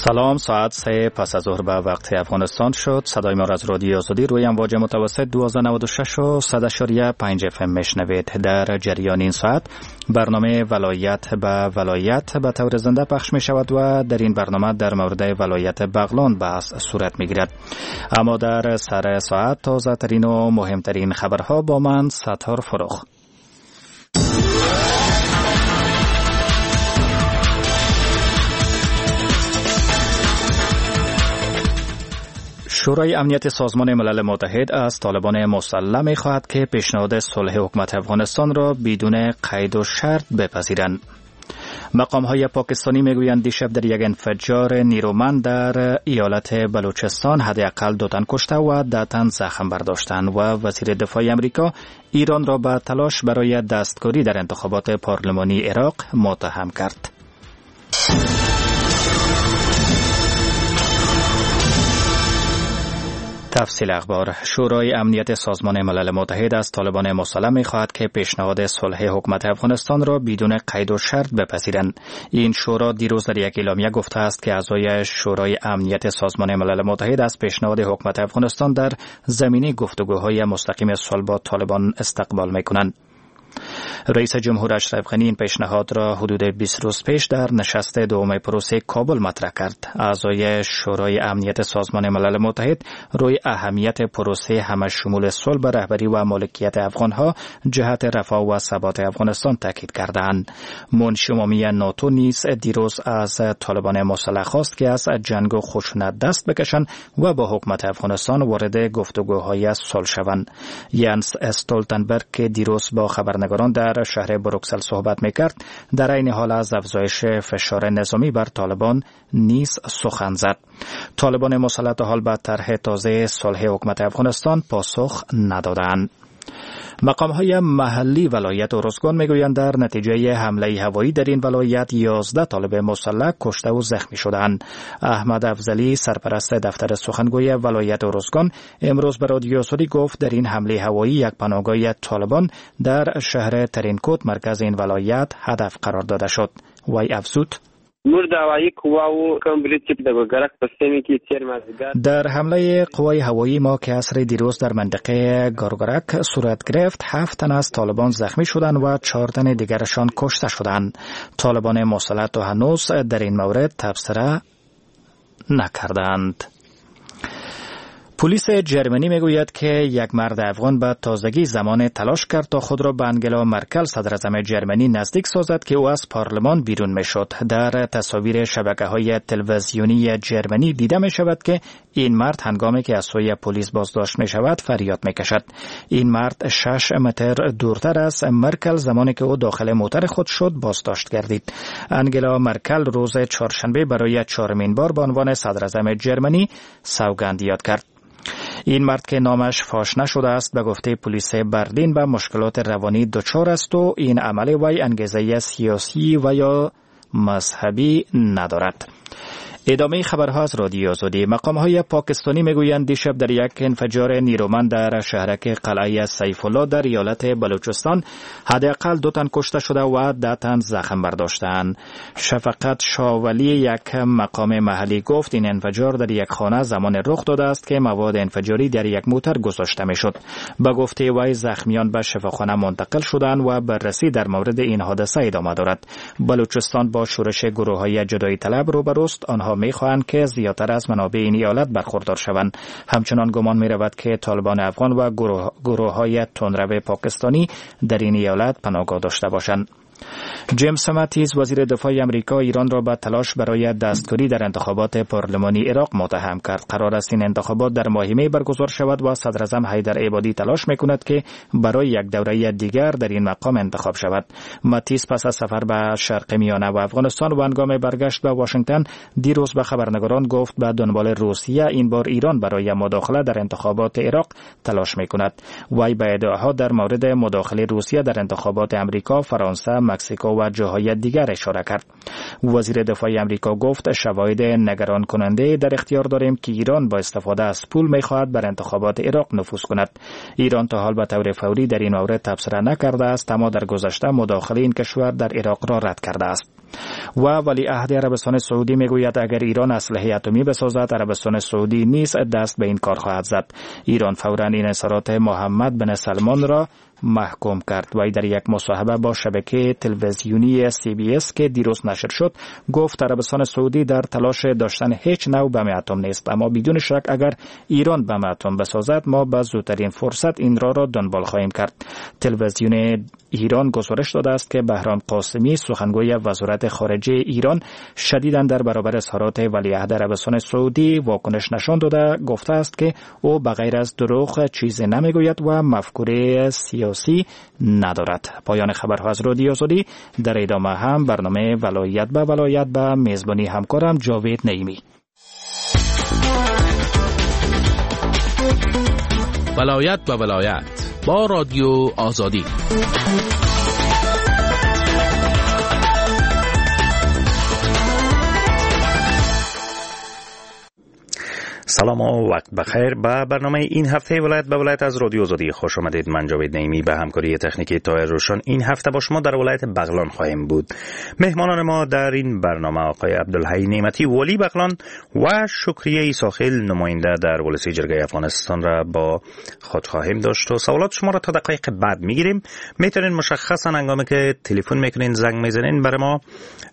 سلام، ساعت 3 پس از ظهر به وقت افغانستان شد. صدای ما از رادیو آزادی روی امواج متوسط 1296 و 100.5 FM میشنوید. در جریان این ساعت برنامه ولایت به ولایت به طور زنده پخش می شود و در این برنامه در مورد ولایت بغلان بحث صورت می گیرد. اما در سر ساعت تازه ترین و مهمترین خبرها با من ستار فروخ. شورای امنیت سازمان ملل متحد از طالبان مسلح می خواهد که پیشنهاد صلح حکومت افغانستان را بدون قید و شرط بپذیرند. مقام‌های پاکستانی میگویند دیشب در یک انفجار نیرومند در ایالت بلوچستان حداقل 2 تن کشته و 10 تن زخم برداشتند و وزیر دفاع آمریکا ایران را به تلاش برای دستکاری در انتخابات پارلمانی عراق متهم کرد. تفصیل اخبار. شورای امنیت سازمان ملل متحد از طالبان مسلح می‌خواهد که پیشنهاد صلح حکومت افغانستان را بدون قید و شرط بپذیرند. این شورا دیروز در یک اعلامیه گفته است که اعضای شورای امنیت سازمان ملل متحد از پیشنهاد حکومت افغانستان در زمینه گفتگوهای مستقیم صلح با طالبان استقبال می‌کنند. رئیس جمهور اشرف غنی این پیشنهاد را حدود 20 روز پیش در نشست دوم پروسه کابل مطرح کرد. اعضای شورای امنیت سازمان ملل متحد روی اهمیت پروسه همه‌شمول صلح به رهبری و مالکیت افغانها جهت رفاه و ثبات افغانستان تاکید کردند. منشی عمومی ناتو نیز دیروز از طالبان مسلح خواست که از جنگ و خشونت دست بکشند و با حکومت افغانستان وارد گفتگوهای صلح شوند. ینس استولتنبرگ که دیروز با خبرنگاران در شهر بروکسل صحبت میکرد در این حال از افزایش فشار نظامی بر طالبان نیز سخن زد. طالبان مسلح تا حال به طرح تازه صلح حکومت افغانستان پاسخ ندادند. مقام‌های محلی ولایت ارزگان میگویند در نتیجه حمله هوایی در این ولایت 11 طالب مسلح کشته و زخمی شدند. احمد افضلی سرپرست دفتر سخنگوی ولایت ارزگان امروز به رادیو آزادی گفت در این حمله هوایی یک پناهگاه طالبان در شهر ترینکوت مرکز این ولایت هدف قرار داده شد. وی افزود در حمله قوای هوایی ما که عصر دیروز در منطقه گارگرک صورت گرفت 7 تن از طالبان زخمی شدند و 4 تن دیگرشان کشته شدند. طالبان مسلح تا هنوز در این مورد تبصره نکردند. پلیس جرمنی میگوید که یک مرد افغان به تازگی زمان تلاش کرد تا خود را به انگلا مرکل صدراعظم جرمنی نزدیک سازد که او از پارلمان بیرون میشد. در تصاویر شبکه‌های تلویزیونی جرمنی دیده می شود که این مرد هنگامی که از سوی پلیس بازداشت می شود فریاد می کشد. این مرد 6 متر دورتر از مرکل زمانی که او داخل موتر خود شد بازداشت گردید. انگلا مرکل روز چهارشنبه برای 4مین بار به عنوان صدراعظم جرمنی سوگند یاد کرد. این مرد که نامش فاش نشده است به گفته پلیس برلین به مشکلات روانی دچار است و این عمل وی انگیزه سیاسی و یا مذهبی ندارد. ادامه خبرها از رادیو آزادی. مقام‌های پاکستانی میگویند دیشب در یک انفجار نیرومند در شهرک قلعه سیف الله در ایالت بلوچستان حداقل 2 تن کشته شده و 10 تن زخم برداشتند. شفقت شاولی یک مقام محلی گفت این انفجار در یک خانه زمان رخ داده است که مواد انفجاری در یک موتر گذاشته میشد. به گفته وی زخمیان به شفاخانه منتقل شدند و بررسی در مورد این حادثه ادامه دارد. بلوچستان با شورش گروه‌های جدایی طلب روبروست. آنها می‌خواهند که زیادتر از منابع این ایالت برخوردار شوند. همچنان گمان می‌رود که طالبان افغان و گروه‌های تندرو پاکستانی در این ایالت پناهگاه داشته باشند. جیمز ماتیس وزیر دفاع آمریکا ایران را به تلاش برای دستکاری در انتخابات پارلمانی عراق متهم کرد. قرار است این انتخابات در ماه می برگزار شود و صدراعظم حیدر عبادی تلاش میکند که برای یک دوره دیگر در این مقام انتخاب شود. ماتیس پس از سفر به شرق میانه و افغانستان و هنگام برگشت به واشنگتن دیروز به خبرنگاران گفت به دنبال روسیه این بار ایران برای مداخله در انتخابات عراق تلاش میکند. وی به ادعاها در مورد مداخله روسیه در انتخابات آمریکا، فرانسه، مکزیکو و جاهای دیگر اشاره کرد. وزیر دفاع آمریکا گفت شواهد نگران کننده در اختیار داریم که ایران با استفاده از پول می‌خواهد بر انتخابات عراق نفوذ کند. ایران تا حال به طور فوری در این مورد تبصره نکرده است اما در گذشته مداخله این کشور در عراق را رد کرده است. و ولیعهد عربستان سعودی میگوید اگر ایران اسلحه اتمی بسازد عربستان سعودی نیز دست به این کار خواهد زد. ایران فوراً این اظهارات محمد بن سلمان را محکوم کرد و در یک مصاحبه با شبکه تلویزیونی CBS که دیروز نشر شد گفت عربستان سعودی در تلاش داشتن هیچ نوع بم اتم نیست، اما بدون شک اگر ایران بم اتم بسازد ما به زودترین فرصت این را دنبال خواهیم کرد. تلویزیون ایران گزارش داده است که بهرام قاسمی سخنگوی وزارت خارجه ایران شدیداً در برابر اظهارات ولیعهد عربستان سعودی واکنش نشان داده گفته است که او بغیر از دروغ چیزی نمیگوید و مفکوره سیاسی ندارد. پایان خبرها از رادیو آزادی. در ادامه هم برنامه ولایت به ولایت به میزبانی همکارم جاوید نعیمی. ولایت به ولایت با رادیو آزادی. سلام و وقت بخیر. به برنامه این هفته ولایت به ولایت از رادیو آزادی خوش آمدید. من جاوید نعیمی به همکاری تکنیکی طاهر روشن این هفته با شما در ولایت بغلان خواهیم بود. مهمانان ما در این برنامه آقای عبدالحی نعمتی ولی بغلان و شکریه ایساخیل نماینده در ولسی جرگه افغانستان را با خود خواهیم داشت و سوالات شما را تا دقایق بعد میگیریم. میتونین مشخصا هنگامی که تلفن میکنین زنگ میزنین برای ما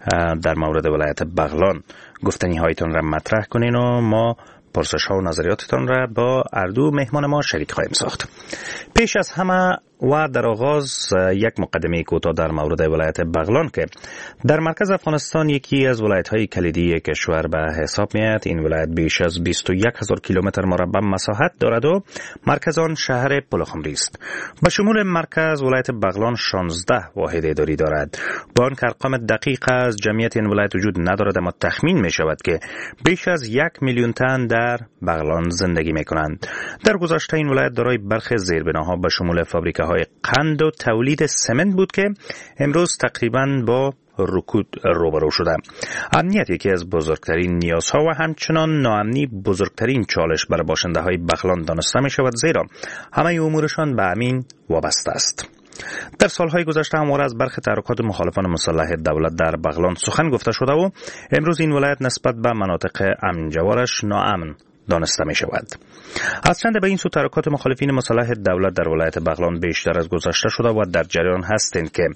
در مورد ولایت بغلان گفتنی هایتون را مطرح کنین و ما پرسش ها و نظریاتتان را با اردو مهمان ما شریک خواهیم ساخت. پیش از همه و در آغاز یک مقدمه کوتاه در مورد ولایت بغلان که در مرکز افغانستان یکی از ولایت‌های کلیدی کشور به حساب میاد. این ولایت بیش از 21,000 کیلومتر مربع مساحت دارد و مرکز آن شهر پلخمری است. به شمول مرکز ولایت بغلان 16 واحد اداری دارد. با آنکه ارقام دقیق از جمعیت این ولایت وجود ندارد اما تخمین می شود که بیش از 1 میلیون تن در بغلان زندگی می کنند. در گذشته این ولایت دارای برخی زیربناها به شمول فابریکه های قند و تولید سمنت بود که امروز تقریباً با رکود روبرو شده. امنیت یکی از بزرگترین نیازها و همچنان ناامنی بزرگترین چالش برای باشنده های بغلان دانسته می شود، زیرا همه امورشان به امین وابسته است. در سالهای گذشته همواره از برخی تحرکات مخالفان مسلح دولت در بغلان سخن گفته شده و امروز این ولایت نسبت به مناطق امن‌جوارش ناامن دانسته می شود. از چند به این سو تحرکات مخالفین مسلح دولت در ولایت بغلان بیشتر از گذشته شده و در جریان هستند که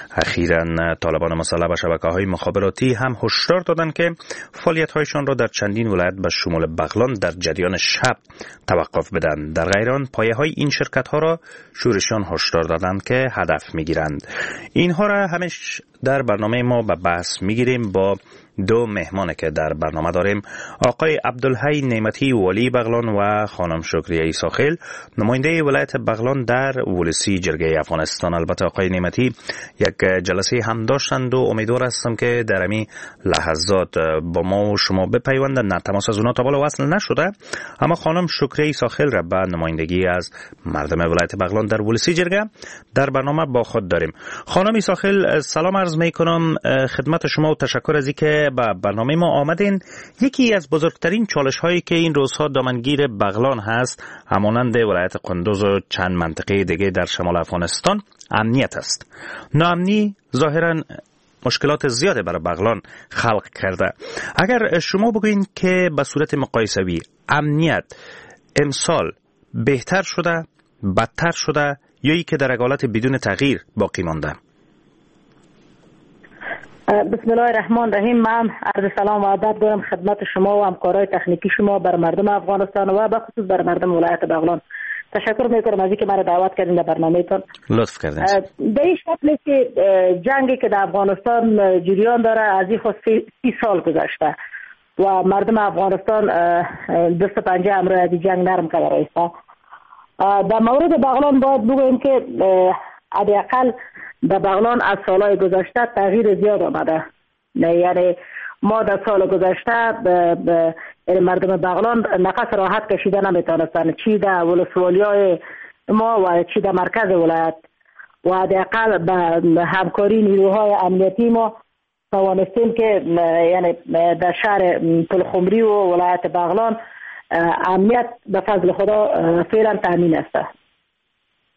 اخیراً طالبان مسلح و شبکه‌های مخابراتی هم هشدار دادند که فعالیت‌هایشان را در چندین ولایت به شمول بغلان در جریان شب توقف بدن. در غیر آن پایه‌های این شرکت‌ها را شورشیان هشدار دادند که هدف می‌گیرند. اینها را همش در برنامه ما به بحث می‌گیریم با دو مهمان که در برنامه داریم، آقای عبدالحی نعمتی ولی بغلان و خانم شکریه ایساخیل نماینده ولایت بغلان در ولسی جرگه افغانستان. البته آقای نعمتی یک جلسه هم داشتند و امیدوار هستم که در همین لحظات با ما و شما بپیوندند. نه تماس از اونا تا بالا وصل نشده، اما خانم شکریه ایساخیل را به نمایندگی از مردم ولایت بغلان در ولسی جرگه در برنامه با خود داریم. خانم ایساخیل سلام عرض میکنم خدمت شما و تشکر از اینکه به برنامه ما آمدین. یکی از بزرگترین چالش هایی که این روزها دامنگیر بغلان هست همانند ولایت قندوز و چند منطقه دیگه در شمال افغانستان امنیت است. ناامنی ظاهرا مشکلات زیاده برای بغلان خلق کرده. اگر شما بگوین که به صورت مقایسوی امنیت امسال بهتر شده، بدتر شده یا ای که در حالت بدون تغییر باقی مانده؟ بسم الله الرحمن الرحیم. من عرض سلام و ادب دارم خدمت شما و همکارای تکنیکی شما بر مردم افغانستان و به خصوص بر مردم ولایت بغلان. تشکر میکنم از اینکه مرا دعوت کردین در برنامه‌تون. لطف کردین. به این شکلی که جنگی که در افغانستان جریان داره از این خود 30 سال گذشته و مردم افغانستان دست پنجه امروز از جنگ نرم کرده رایسته. در مورد بغلان باید بگویم که حداقل در بغلان از سالهای گذشته تغییر زیاد آمده. یعنی ما در سال گذشته مردم بغلان نفس راحت کشیده نمیتونستن، چی در ولسوالی‌های ما و چی در مرکز ولایت و حداقل به همکاری نیروهای امنیتی ما توانستیم که یعنی در شهر پلخمری و ولایت بغلان امنیت به فضل خدا فعلا تامین است.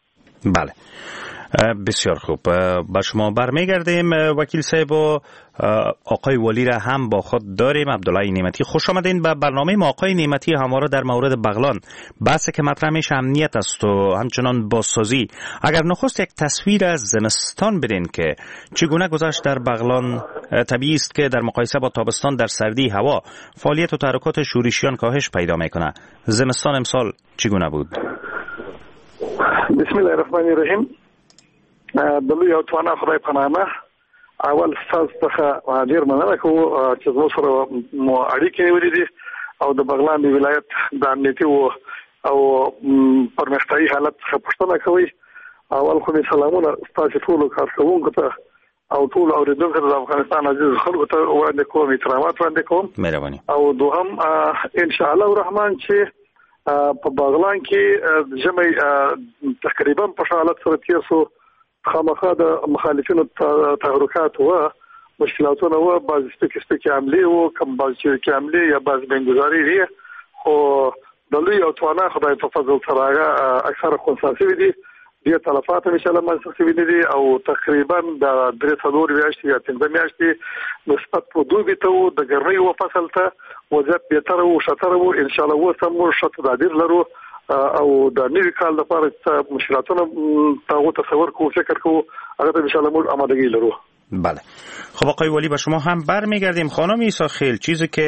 بله، بسیار خوب. با شما برمیگردیم وکیل صاحب و آقای ولی را هم با خود داریم. عبدالله نعمتی، خوش آمدین به برنامه ما. آقای نعمتی، همواره در مورد بغلان بحثی که مطرح میشه امنیت است و همچنان بازسازی. اگر نخست یک تصویر از زمستان بدین که چگونه گذشت در بغلان. طبیعی است که در مقایسه با تابستان در سردی هوا فعالیت و تحرکات شورشیان کاهش پیدا میکنه. زمستان امسال چگونه بود؟ بسم الله الرحمن الرحیم. دلوی او توانا خدای پنامه. اول ستاسو څخه ډیر مننه کوم چې زموږ سره مو اړیکې نیولې دي او د بغلان د ولایت د امنیتي او پرمختیايي حالت څخه پوښتنه کوي. اول خو دې سلامونه ستاسو ټولو کارکوونکو ته او ټول اوریدونکو ته د افغانستان عزیز خلکو ته وړاندې کوم، احترامات وړاندې کوم. مهرباني. او دوهم ان شاء الله الرحمن چې په بغلان کې ژمي تقریبا په حالت سره تیر سو. خامخا د مخالفینو تحرکات و مشکلاتونه و بعض سپیکي عملی و کم بعض چې عملی یا بعض بنګزاري دي خو د لوی او توانا خدای په فضل سره اکثر خصاصي دي دي تلفات ان شاء الله منسوخي دي او تقریبا د 3 میاشتې یا 5 میاشتې نسبت په دوی ته د ګرمۍ و فصل ته وضعیت بهتر او شتر و ان شاء الله و سم شت تدابیر لرو او د نوی کال لپاره مشکلاتونه تاسو تصور کوو فکر کوو هغه ان شاء الله موږ آمادگی لرو. بله. خب آقای ولی به شما هم برمیگردیم. خانم عیسی خیل، چیزی که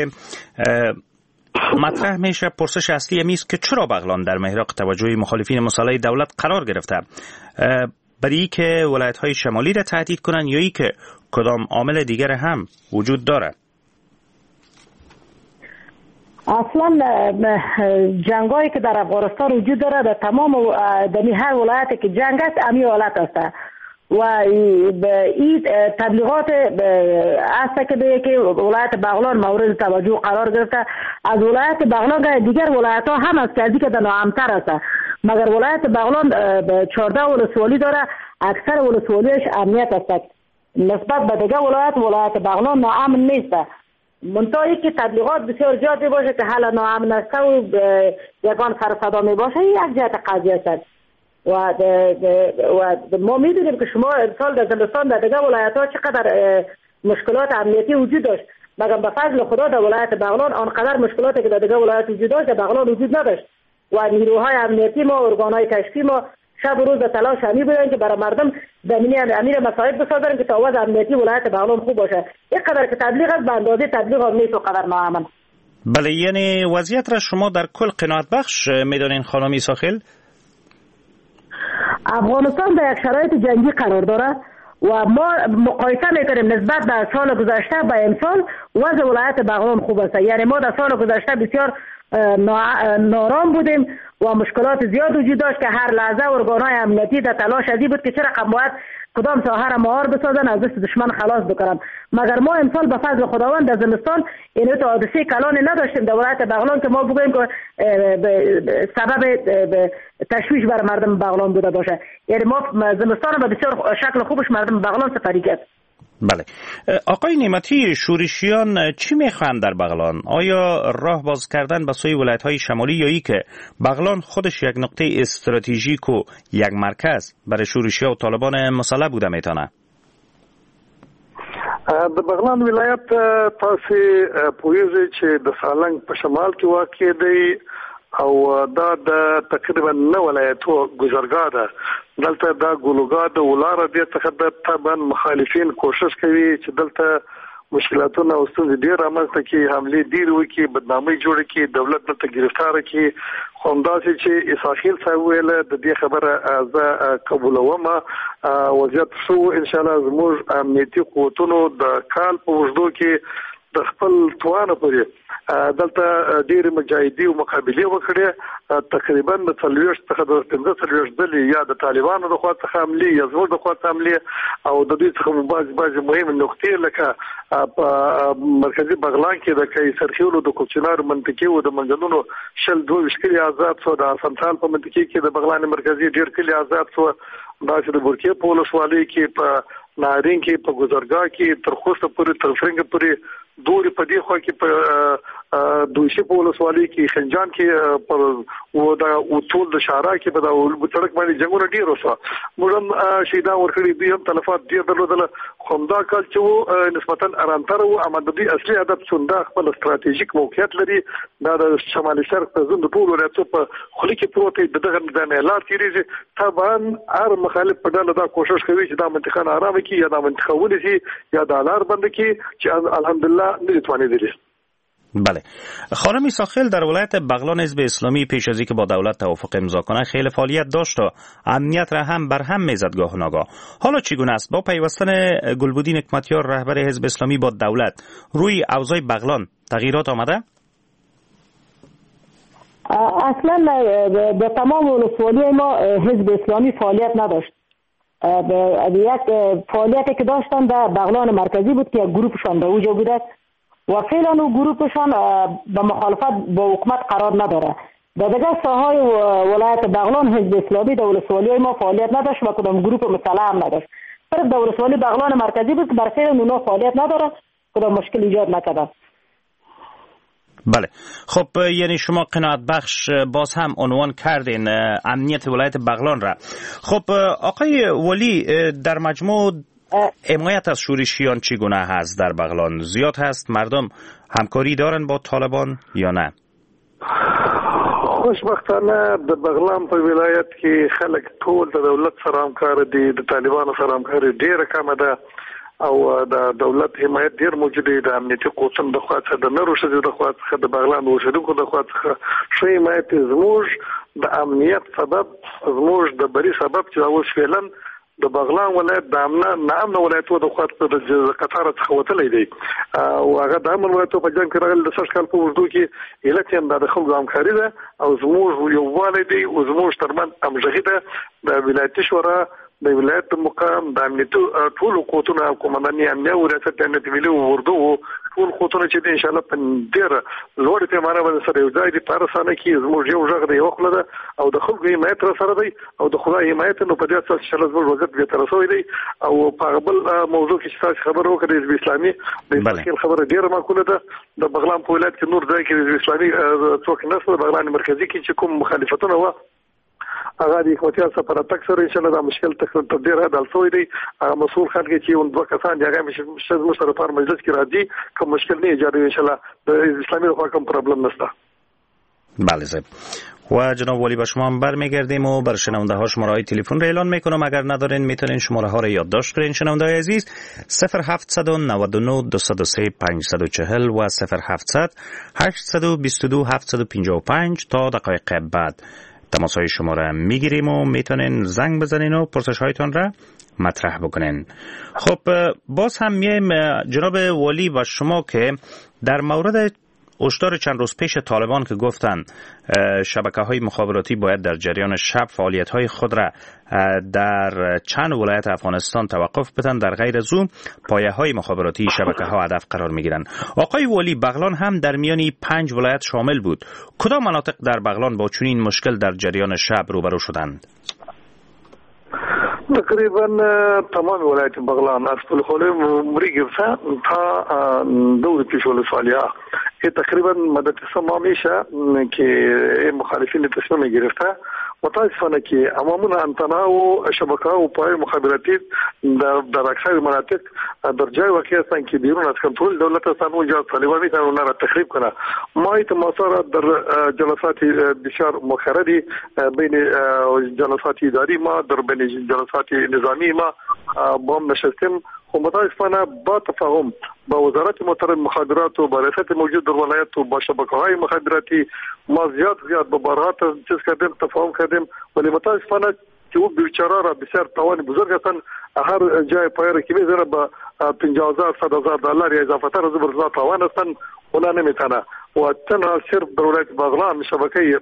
مطرح میشه پرسش اصلی است که چرا بغلان در محراق توجه مخالفین مسلح دولت قرار گرفته؟ برای که ولایت‌های شمالی را تهدید کنن یا ای که کدام عامل دیگر هم وجود داره؟ اصلا جنگایی که در افغانستان وجود داره در تمام در هر ولایتی که جنگ است امی حالت است و این تبلیغات است که ولایت بغلان مورد توجه قرار گرفته. از ولایت بغلان دیگر ولایت ها هم است که در ناامن‌تر است، مگر ولایت بغلان 14 ولسوالی داره، اکثر ولسوالیش امنیت است. نسبت به دیگر ولایت بغلان ناامن نیست. منطقه‌ای که تبلیغات بسیار زیادی باشه که حالا ناامن است و یگان سر صدا می باشه یک جهت قضیه است و ما می‌دونیم که شما امسال در زمستان در دیگر ولایت‌ها چقدر مشکلات امنیتی وجود داشت، مگر به فضل خدا در ولایت بغلان آنقدر مشکلاتی که در دیگر ولایت وجود داشت در بغلان وجود نداشت و نیروهای امنیتی ما، ارگان‌های کشفی ما شب و روز به تلاش همی بودن که برای مردم امیر مساعد بسازن که تا وضع امنیتی ولایت بغلان خوب باشه. یک قدر که تبلیغ است به اندازه تبلیغ هم نیست و قدر ناامن. بله، یعنی وضعیت را شما در کل قناعت بخش میدونین خانم عیسی خیل؟ افغانستان در یک شرایط جنگی قرار داره و ما مقایسه میکنیم نسبت به سال گذشته به امسال وضع ولایت بغلان خوب است. یعنی ما در سال گذشته بسیار نارام بودیم و مشکلات زیاد وجود داشت که هر لحظه ارگان‌های امنیتی در تلاش ازی بود که چرا باید کدام ساحه را مهار بسازن از دست دشمن خلاص بکنن. مگر ما امسال به فضل خداوند در زمستان این حادثه کلانی نداشتیم در ولایت بغلان که ما بگوییم که سبب تشویش بر مردم بغلان بوده باشه. یعنی ما زمستان به بسیار شکل خوبش مردم بغلان سپری کرد. بله. آقای نعمتی، شورشیان چی میخوان در بغلان؟ آیا راه باز کردن به سوی ولایت‌های شمالی یا ای که بغلان خودش یک نقطه استراتژیک و یک مرکز برای شورشیان و طالبان مسلح بوده میتونه؟ د بغلان ولایت تاسو پوهیږئ چې د سالنګ په شمال کې واقع دی او دا د تقریبا 9 ولایتو گذرګاه ده. دلته دا ګلوګاه د ولاره د تخدد طبعا مخالفین کوشش کوي چې دلته مشکلاتونه او ستونزې ډېر رامنځته کړي، حملې ډېر وکړي، بدنامي جوړه کړي، دولت دلته گرفتار کړي. خو همداسې چې اسرائیل صاحب ویل د دې خبره زه قبولوم. وضعیت شو ان شاء الله زموږ امنیتي قوتونو د کال په وژدو کې د خپل توانه پورې دلته ډېر مجاهدي او مقابله وکړي. تقریبا د 40 څخه د 15 ځلې یا د طالبانو د خوا څخه حمله یا زموږ د خوا څخه حمله او د دې څخه بعض مهمه نقطې لکه په مرکزی بغلان کې د کیسرخیلو د کوچنار منطقې او د منځنونو شل 22 کلی آزاد شو. د سنترال په منطقې کې د بغلان مرکزی ډېر کلی آزاد شو. داسې د بورکې په ولسوالۍ کې په نارین کې په گذرګاه کې تر خوسته پورې تر فرنګ پورې دوري په دې خو کې په دوشي په ولسوالۍ کې خنجان کې پر و دا ټول د شارع کې په دا سړک باندې جنگونه ډیر وسو موږ شهدا ورکړي دي هم تلفات ډیر درلودل خمدا کال چې نسبتا ارامتر او امددي اصلي هدف څنګه خپل ستراتیژیک موقعیت لري دا د شمالي شرق ته زند ټول ولایتو په خلي کې پروت دغه د اعلان تیریږي طبعا هر مخالف په ډول دا کوشش کوي چې دا منطقه آرام کی یا دا منطقه ولسی یا دا لار بند کی چې الحمدلله نتواني دي. بله. خانم ایساخیل در ولایت بغلان حزب اسلامی پیش از اینکه با دولت توافق امضا کنه خیلی فعالیت داشت و امنیت را هم بر هم میزد گاه و ناگاه. حالا چگونه است با پیوستن گلبودین حکمتیار رهبر حزب اسلامی با دولت روی اوضاع بغلان تغییرات آمده؟ اصلا به تمام ولسوالی ما حزب اسلامی فعالیت نداشت. یک فعالیتی که داشتن در بغلان مرکزی بود که یک گروهشان در اونجا بوده و فعلا اون گروهشان به مخالفت با حکومت قرار نداره. در دیگر ساحای ولایت بغلان حزب اسلامی در ولسوالی ما فعالیت نداشت و کدام گروه مسلح هم نداشت. صرف در ولسوالی بغلان مرکزی بود که بر فعلا اونها فعالیت نداره، کدام مشکل ایجاد نکرده. بله. خب یعنی شما قناعت بخش باز هم عنوان کردین امنیت ولایت بغلان را. خب آقای ولی در مجموع حمایت از شورشیان چگونه هست در بغلان؟ زیاد هست؟ مردم همکاری دارن با طالبان یا نه؟ خوشبختانه د بغلان په ولایت کې خلک ټول د دولت سره همکار دي، د طالبانو سره همکاري ډیره کمه ده او د دولت حمایت ډیر موجود دی. د امنیتي قوتونو د خوا څخه د نورو شذو د خوا څخه د بغلان اوسیدونکو د خوا څخه شی حمایت زموږ د امنیت سبب، زموږ د بری سبب چې اوس فعلا د بغلان ولایت د امن ولایتو د خوا څخه د قطار څخه وتلی دی او هغه د امن ولایتو په جنګ کې راغلی د سږ کال په اوږدو کې علت یې د خلکو همکاري ده او زموږ یووالی دی او زموږ ترمنځ همغږي ده. د ولایتي شورا د ولایت مقام د امنیتي ټول قوتونو قومنداني امنیه او ریاست امنیت ملي او اردو ټول قوتونه چې ان شاء الله په ډیر لوړ پیمانه باندې سره یو ځای دي په رسانه کې زموږ یو ژغ دی وخت ده او د خلکو حمایت را سره دی او د خدای حمایت نو په دې اساس چې الله زموږ وضعیت به تر رسوي دی او په بل موضوع کې چې خبر وکړي د اسلامي د خبره ډیره معقوله ده. د بغلان په ولایت کې نور ځای کې د اسلامي څوک نسل بغلان مرکزی کې چې کوم مخالفتونه و هغه د حکومتي سفر تک سره ان شاء الله دا مشکل تقدیر هدا الفوی دی مسؤل خلک چې اون دوه کسان هغه مشر سره پر مجلس کې راځي کوم مشکل نه ایجاد ان شاء الله د اسلامي خوا کوم پرابلم نشته. بله صاحب. و جناب ولی با شما هم برمیگردیم و بر شنونده ها شماره های تلفن را اعلان میکنم. اگر ندارین میتونین شماره ها را یادداشت کنین شنونده های عزیز 0799 203 540 و 0700 822 755 تا دقایق بعد تماس های شما را میگیریم و میتونین زنگ بزنین و پرسش هایتان را مطرح بکنین. خب باز هم میایم جناب ولی و شما که در مورد هشدار چند روز پیش طالبان که گفتن شبکه‌های مخابراتی باید در جریان شب فعالیت‌های خود را در چند ولایت افغانستان توقف بدن، در غیر از اون پایه‌های مخابراتی شبکه‌ها هدف قرار می‌گیرند. آقای ولی بغلان هم در میان 5 ولایت شامل بود. کدام مناطق در بغلان با چنین مشکل در جریان شب روبرو شدند؟ تقریبا تمام ولایت بغلان از پلخوله مری گرفته تا دور پیش ولسوالیه تقریبا مدت ما میشه که مخالفین تصمیم گرفته. متاسفانه که عموما انتنا و شبکه و پای مخابراتی در اکثر مناطق در جای واقع هستند که بیرون از کنترل دولت هستند اونجا طالبان میتونن اونها را تخریب کنه. ما ایتماسا در جلسات بسیار مخردی بین جلسات اداری ما در بین جلسات نظامی ما با هم نشستیم. خب متاسفانه با تفاهم با وزارت محترم مخابرات و با ریاست موجود در ولایت و با شبکه‌های مخابراتی ما زیاد به بارها چیز کردیم، تفاهم کردیم، ولی متاسفانه که او بیچاره را بسیار تاوان بزرگ هستند. هر جای پایره که میذاره با 50,000 100,000 دلار یا اضافه تر از برزا تاوان هستند، اونا نمیتونه. و تنها صرف در ولایت بغلان شبکه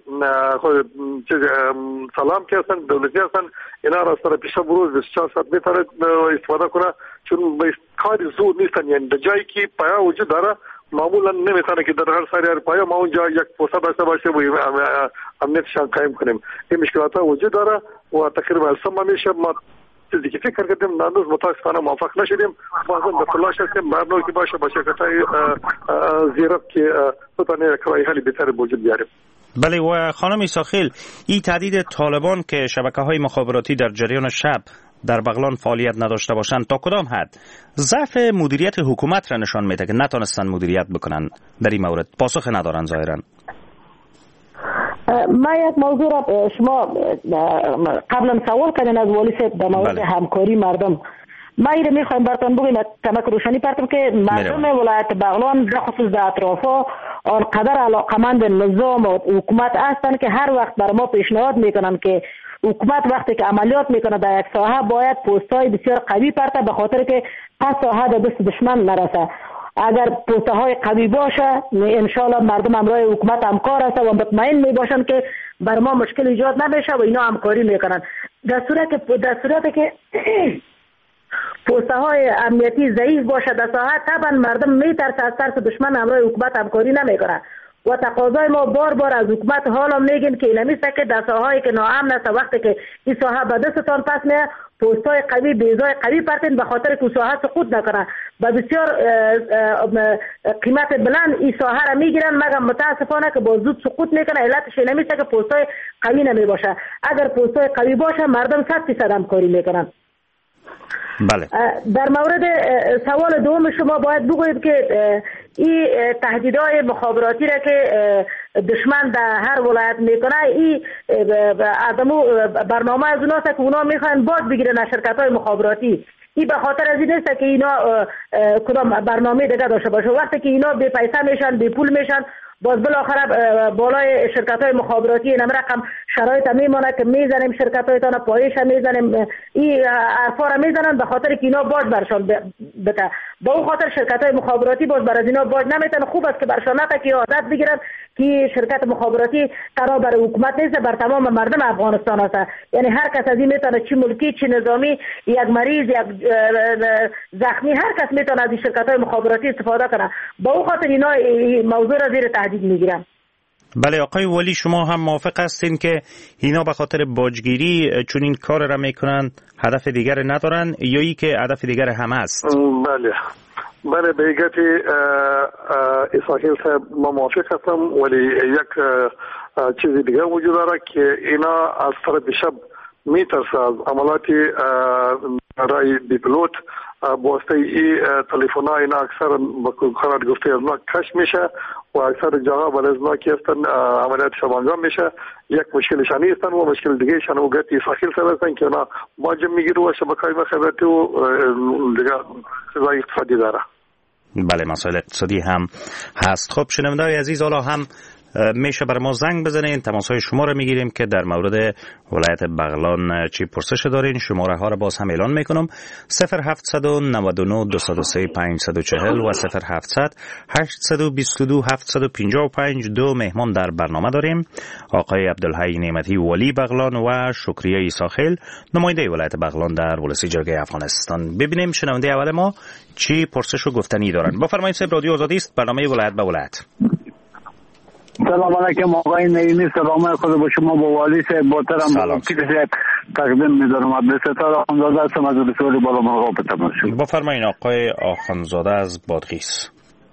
سلام که هستند دولتی هستند اینا را سر پیش بروز 24 ساعت میتونه استفاده کنه چون به کار زود نیستن. یعنی در جایی که پایا وجود داره معمولا نمیتونه که در هر سری پایا ما اونجا یک پوسته داشته باشه و امنیتشان قایم کنیم. این مشکلات وجود داره و تقریبا سما میشه ما چیزی که فکر کردیم هنوز متاسفانه موفق نشدیم. بازم به تلاش هستیم برنامه‌ای که باشه با شرکت‌های زیرک که بتونه راه حل بهتر وجود بیاریم. بله و خانم ایساخیل، این تهدید طالبان که شبکه‌های مخابراتی در جریان شب در بغلان فعالیت نداشته باشند تا کدام حد ضعف مدیریت حکومت را نشان میده که نتونستن مدیریت بکنن در این مورد؟ پاسخ ندارن ظاهرا. ما یک موضوع را شما قبلا سوال کردین از والی صاحب در مورد همکاری مردم. ما ایره میخوایم براتون بگیم کمک روشنی پرتم که مردم ولایت بغلان به خصوص در اطرافا آنقدر علاقمند نظام و حکومت هستند که هر وقت بر ما پیشنهاد میکنن که حکومت وقتی که عملیات میکنه در یک ساحه باید پست‌های بسیار قوی پرته، به خاطر که پس ساحه به دست دشمن نرسه. اگر پست‌های قوی باشه انشالله مردم همراه حکومت همکار هست و مطمئن می باشن که بر ما مشکل ایجاد نمیشه و اینا همکاری میکنن. در صورتی که پست‌های امنیتی ضعیف باشه در ساحه، طبعا مردم میترسه از ترس دشمن همراه حکومت همکاری نمیکنه و تقاضای ما بار از حکومت حالا میگن که اینمیسته که در ساحه‌ای که ناامن است وقتی که این ساحه به دستتان پس میاد پست‌های قوی بیزای قوی پرتین به خاطر که ساحه سقوط نکنه و بسیار قیمت بلند این ساحه را میگیرن، مگر متاسفانه که با زود سقوط میکنه. علتش اینمیسته که پست‌های قوی نمی باشه. اگر پست‌های قوی باشه مردم 100% همکاری میکنن. بله. در مورد سوال دوم شما باید بگویید که این تهدیدهای مخابراتی را که دشمن در هر ولایت میکنه این برنامه از اوناست که اونا میخوان باج بگیرن از شرکت‌های مخابراتی. این به خاطر از این نیست که اینا کدام برنامه دیگه داشته باشه. وقتی که اینا بی پیسه میشن بی پول میشن باز بالاخره بالای شرکت‌های مخابراتی این رقم شرایط میمونه که میزنیم شرکت‌هایتان پایش میزنیم این حرفا را میزنن به خاطر که اینا باج برشان بده. با اون خاطر شرکت‌های مخابراتی باز بر از اینا باج نمیتن. خوب است که برشان نتا که عادت بگیرن که شرکت مخابراتی تنها برای حکومت نیست، بر تمام مردم افغانستان است. یعنی هر کس از این میتونه چی ملکی چی نظامی، یک مریض یک زخمی، هر کس میتونه از این شرکت‌های مخابراتی استفاده کنه. با اون خاطر اینا موضوع را زیر تهدید میگیرن. بله آقای ولی، شما هم موافق هستین که اینا به خاطر باجگیری چون این کار را میکنن هدف دیگر ندارن یا ای که هدف دیگر هم است؟ بله به ایگت ایساخیل صاحب ما موافق هستم، ولی یک چیزی دیگر وجود داره که اینا از طرف شب میترسه از عملات رای بیپلوت باسته ای تلفن ها اینا اکثر بکنات گفته از ما کش میشه و اکثر جاها بر از ما که هستن عملیات شب انجام میشه. یک مشکلشانی هستن و مشکل دیگه شان و گتی ساخیل سر هستن که اونا باجم میگیره و شبکه مخابراتی و دیگه چیزای اقتصادی داره. بله مسائل اقتصادی هم هست. خب شنونده‌های عزیز، حالا هم میشه بر ما زنگ بزنین، تماس‌های شما رو میگیریم که در مورد ولایت بغلان چی پرسش دارین. شماره ها رو باز هم اعلان میکنم: 0799 203 540 و 0700 822 755. دو مهمان در برنامه داریم، آقای عبدالحی نعمتی ولی بغلان و شکریه ایساخیل نماینده ولایت بغلان در ولسی جرگه افغانستان. ببینیم شنونده اول ما چی پرسش و گفتنی دارن. بفرمایید. صاحب رادیو آزادی است، برنامه ولایت به ولایت. سلام علیکم آقای نعیمی، سلام خود با شما با والی صاحب محترم تقدیم می‌دارم. عبدالستار آخوندزاده هستم از بسیاری بالا مرغاب تماشا. بفرمایید آقای آخوندزاده از بادغیس.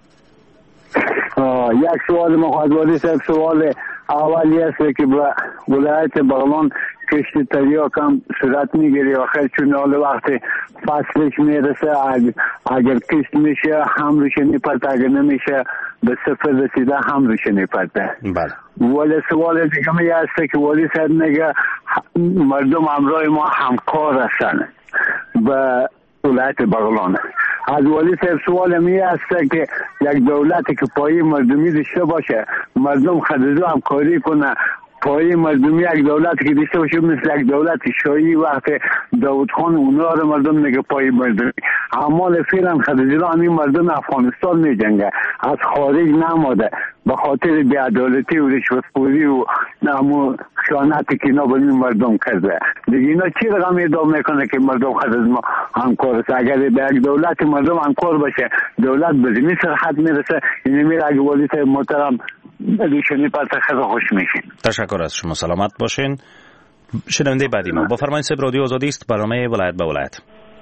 یک سوال مخاطب والی صاحب، سوال اولی است که ولایت بغلان کشت تریا کم صورت میگیری آخر چون حال وقتی فصلش میرسه اگر کشت میشه هم روش نیپرده، اگر نمیشه به صفر رسیده هم روش نیپرده. بله. ولی سوال دیگه می هسته که ولی صاحب میگه مردم همراه ما همکار هستن به ولایت بغلان. از ولی صاحب سوال می هسته که یک دولتی که پایی مردمی داشته باشه، مردم خدزو همکاری کنه، پای مردمی یک دولت که داشته باشه مثل یک دولت شاهی وقت داود خان اونا رو مردم نگه پای مردمی. اما فعلا خدیجه همین مردم افغانستان می جنگه، از خارج نماده به خاطر بی‌عدالتی و رشوتخوری و نمو خیانتی که اینا به این مردم کرده. دیگه اینا چی رقم ادعا میکنه که مردم خدیجه ما همکار است؟ اگر به یک دولت مردم همکار باشه، دولت به زمین سرحد میرسه. این میره اگه ولی صاحب محترم دیشنی پس خیلی خوش میشین. تشکر از شما، سلامت باشین. شنونده بعدی ما بفرمایید. صاحب رادیو آزادی است، برنامه ولایت به ولایت.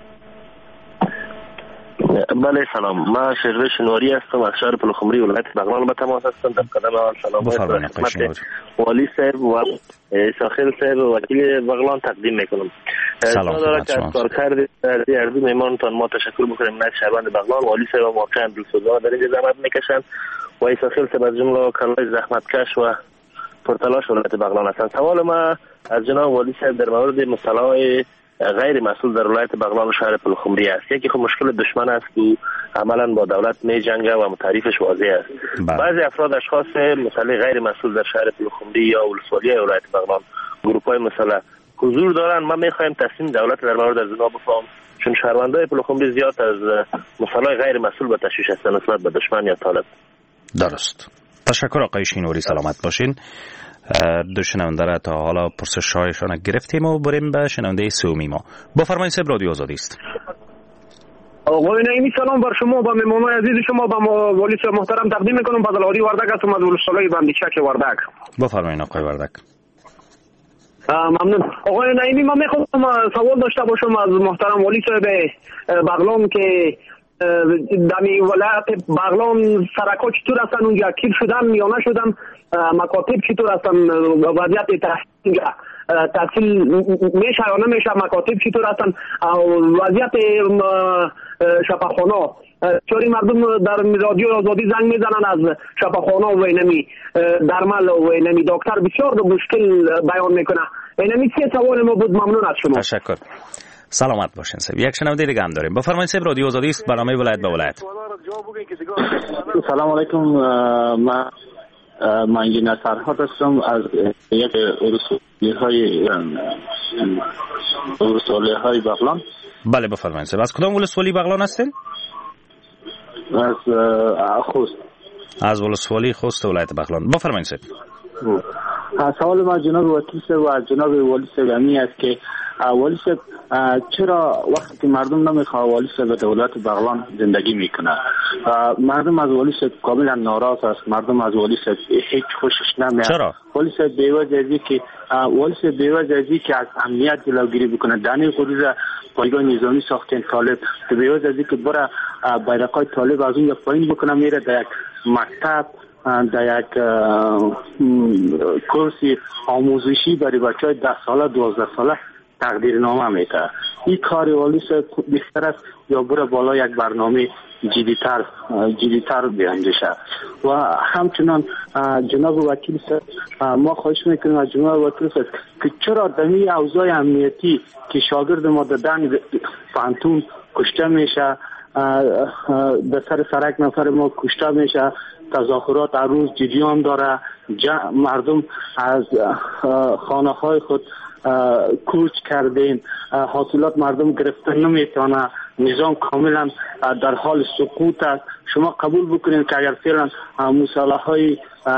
بله سلام، من شهروش نوری هستم از شهر پلخمری ولایت بغلان به تماس هستم. در قدم اول سلام خدمت والی صاحب و ساخل صاحب وکیل بغلان تقدیم میکنم. سلام خدمت شما. کارکرد ارزی میمانتان ما تشکر میکنیم من شهروند بغلان. والی صاحب واقعا دلسوزانه در اینجا زحمت میکشند و ساخل صاحب از جمله کارهای زحمتکش و پرتلاش ولایت بغلان هستند. سوال ما از جناب والی صاحب در مورد مصالحه غیر مسئول در ولایت بغلان و شهر پلخمری است. یکی خب مشکل دشمن است که عملا با دولت می جنگه و تعریفش واضح است. بعضی افراد اشخاص مثلا غیر مسئول در شهر پلخمری یا ولسوالی ولایت بغلان گروه‌های مسلح حضور دارند. ما می‌خوایم تصمیم دولت در مورد از اونا بفهمیم، چون شهروندان پلخمری زیاد از مسئله غیر مسئول به تشویش هستند نسبت به دشمن یا طالب. درست. تشکر آقای شینوری، سلامت باشین. دو شنونده را تا حالا پرسش‌هایشان گرفتیم و بریم به شنونده سومی ما. بفرمایید. صاحب رادیو آزادی است. آقای نعیمی سلام بر شما، با مهمانان عزیز شما، با والی صاحب محترم تقدیم میکنم. فضل‌آبادی وردک هستم از ولسوالی بندیچک وردک. بفرمایید آقای وردک. ممنون. آقای نعیمی من میخوام سوال داشته باشم از محترم والی صاحب بغلان که دمی ولایت بغلان سرکا چطور هستن اونجا، کیر شدن یا نشدن، مکاتب چطور هستن، وضعیت تحصیل میشه یا نمیشه، مکاتب چطور هستن، وضعیت شفاخانه چوری مردم در رادیو آزادی زنگ میزنن از شفاخانه و اینمی درمل و اینمی دکتر بسیار مشکل بیان میکنه. اینمی سه سوال ما بود. ممنون از شما. تشکر. سلامت باشین صاحب. یک شنونده دیگه هم داریم. بفرمایید. صاحب رادیو آزادی است، برنامه ولایت به ولایت. سلام علیکم. من انجینر فرهاد هستم از یک ولسوالی های بغلان. بله بفرمایید صاحب. از کدام ولسوالی بغلان هستین؟ از خوست. از ولسوالی خوست ولایت بغلان. بفرمایید صاحب. سوال ما جناب وکیل صاحب و از جناب والی صاحب همی است که والی صاحب چرا وقتی که مردم نمیخواه والی صاحب دولت بغلان زندگی میکنه، مردم از والی صاحب کاملا ناراض است، مردم از والی صاحب هیچ خوشش نمیاد. چرا؟ والی صاحب بی‌وجه ازی که از امنیت جلوگیری بکنه، دانه غرور پایگاه نظامی ساختن طالب، بی‌وجه ازی که برای بیرقای طالب از اون یک پایین بکنه میره در یک مکتب، در یک کورسی آموزشی برای بچهای 10 ساله 12 ساله تقدیرنامه میده. این کار والی صاحب بهتر است یا بره بالا یک برنامه جدیدتر بیاندیشه. و همچنان جناب وکیل صاحب ما خواهش میکنیم از جناب وکیل صاحب که چرا دمی اوضاع امنیتی که شاگرد ما دادن پانتون کشته میشه، به سرک نفر ما کشته میشه، تظاهرات هر روز جریان داره، مردم از خانه های خود کوچ کردین، حاصلات مردم گرفتن نمیتونه، نظام کاملا در حال سقوط است. شما قبول بکنید که اگر فعلا مصالحه های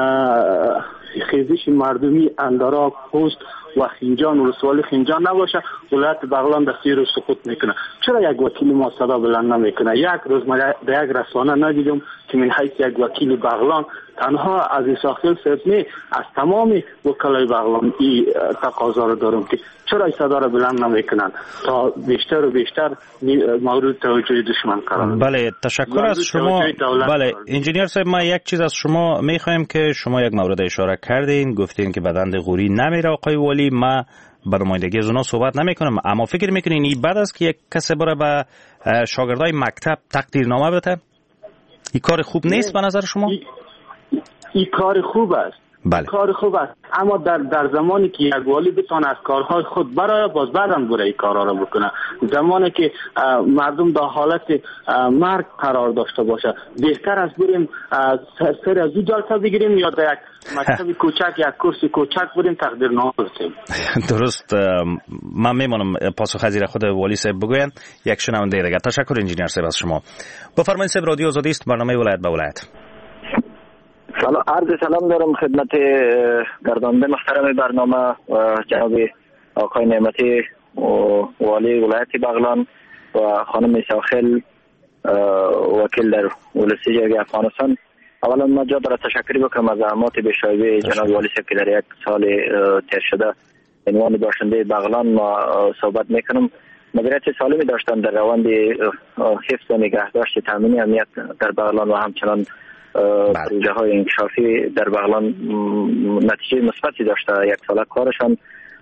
خیزش مردمی اندرا، پوست و خینجان و ولسوالی خینجان نباشه، ولایت بغلان در سیر سقوط میکنه. چرا یک وکیل ما صدا بلند نمیکنه؟ یک روز ما در یک رسانه ندیدم که من حیث یک وکیل بغلان تنها از ساخل صاحب نه، از تمام وکلای بغلان این تقاضا رو دارم که چرا صدا رو بلند نمیکنن تا بیشتر و بیشتر مورد توجه دشمن قرار. بله تشکر از شما. بله انجینیر صاحب ما یک چیز از شما میخوایم که شما یک مورد اشاره کردین، گفتین که بدند غوری نمیره آقای والی، ما به نمایندگی از اونا صحبت نمیکنم، اما فکر میکنین این بد است که یک کسی بره به شاگردای مکتب تقدیرنامه بده؟ این کار خوب نیست به نظر شما؟ این کار خوب است. بله. کار خوب است، اما در زمانی که یک والی بتونه از کارهای خود برای باز بعدم بره این کارها رو بکنه، زمانی که مردم در حالت مرگ قرار داشته باشه، بهتر است بریم سر از این جلسه بگیریم یا در یک مکتب کوچک یک کورس کوچک بریم تقدیرنامه بسیم. درست. من میمونم پاسخ از خود والی صاحب بگوین. یک شنونده دیگه. تشکر انجینیر صاحب از شما. بفرمایید صاحب رادیو آزادی است، برنامه ولایت به ولایت. عرض سلام دارم خدمت گرداننده محترم برنامه جناب آقای نعمتی والی ولایت بغلان و خانم ساخل وکیل در ولسوالی افغانستان. اولا من جا دارم تشکر بکنم از زحمات بی‌شایبه جناب والی صاحب که در یک سال تیر شده عنوان باشنده بغلان ما صحبت میکنم. مدیریت سالمی داشتن در روند حفظ و نگهداشت تامین امنیت در بغلان و همچنان پروژه های انکشافی در بغلان نتیجه مثبتی داشته. یک سال کارشان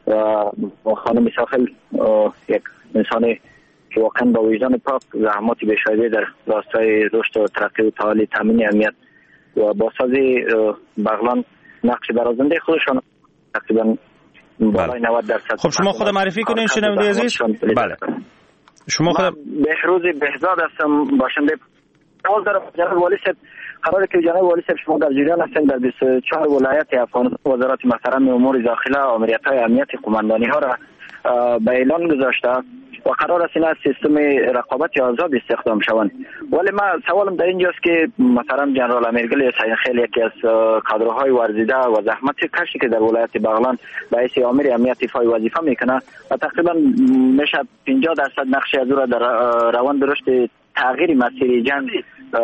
و خانم ساخل یک انسان که واقعا با وجدان پاک زحمات بی‌شایده در راستای رشد و ترقی و تعالی تامین امنیت و بازسازی بغلان نقش برازنده خودشان تقریبا بالای 90%. خب شما خود معرفی کنین شنونده عزیز. بله شما خود بهروز بهزاد هستم، باشنده باز دارم. جناب والی صاحب قراره که جناب والی صاحب شما در جریان هستین در 24 ولایت افغانستان وزارت محترم امور داخله آمریت های امنیت قماندانی ها را به اعلان گذاشته و قرار است این از سیستم رقابت آزاد استخدام شوند. ولی من سوالم در اینجاست که مثلا جنرال امیرگل حسین خیلی یکی از کادرهای ورزیده و زحمت کشی که در ولایت بغلان به حیث آمر امنیت ایفای وظیفه میکنه و تقریبا میشه 50% نقش از او را در روند رشد تغییر مسیر جنگ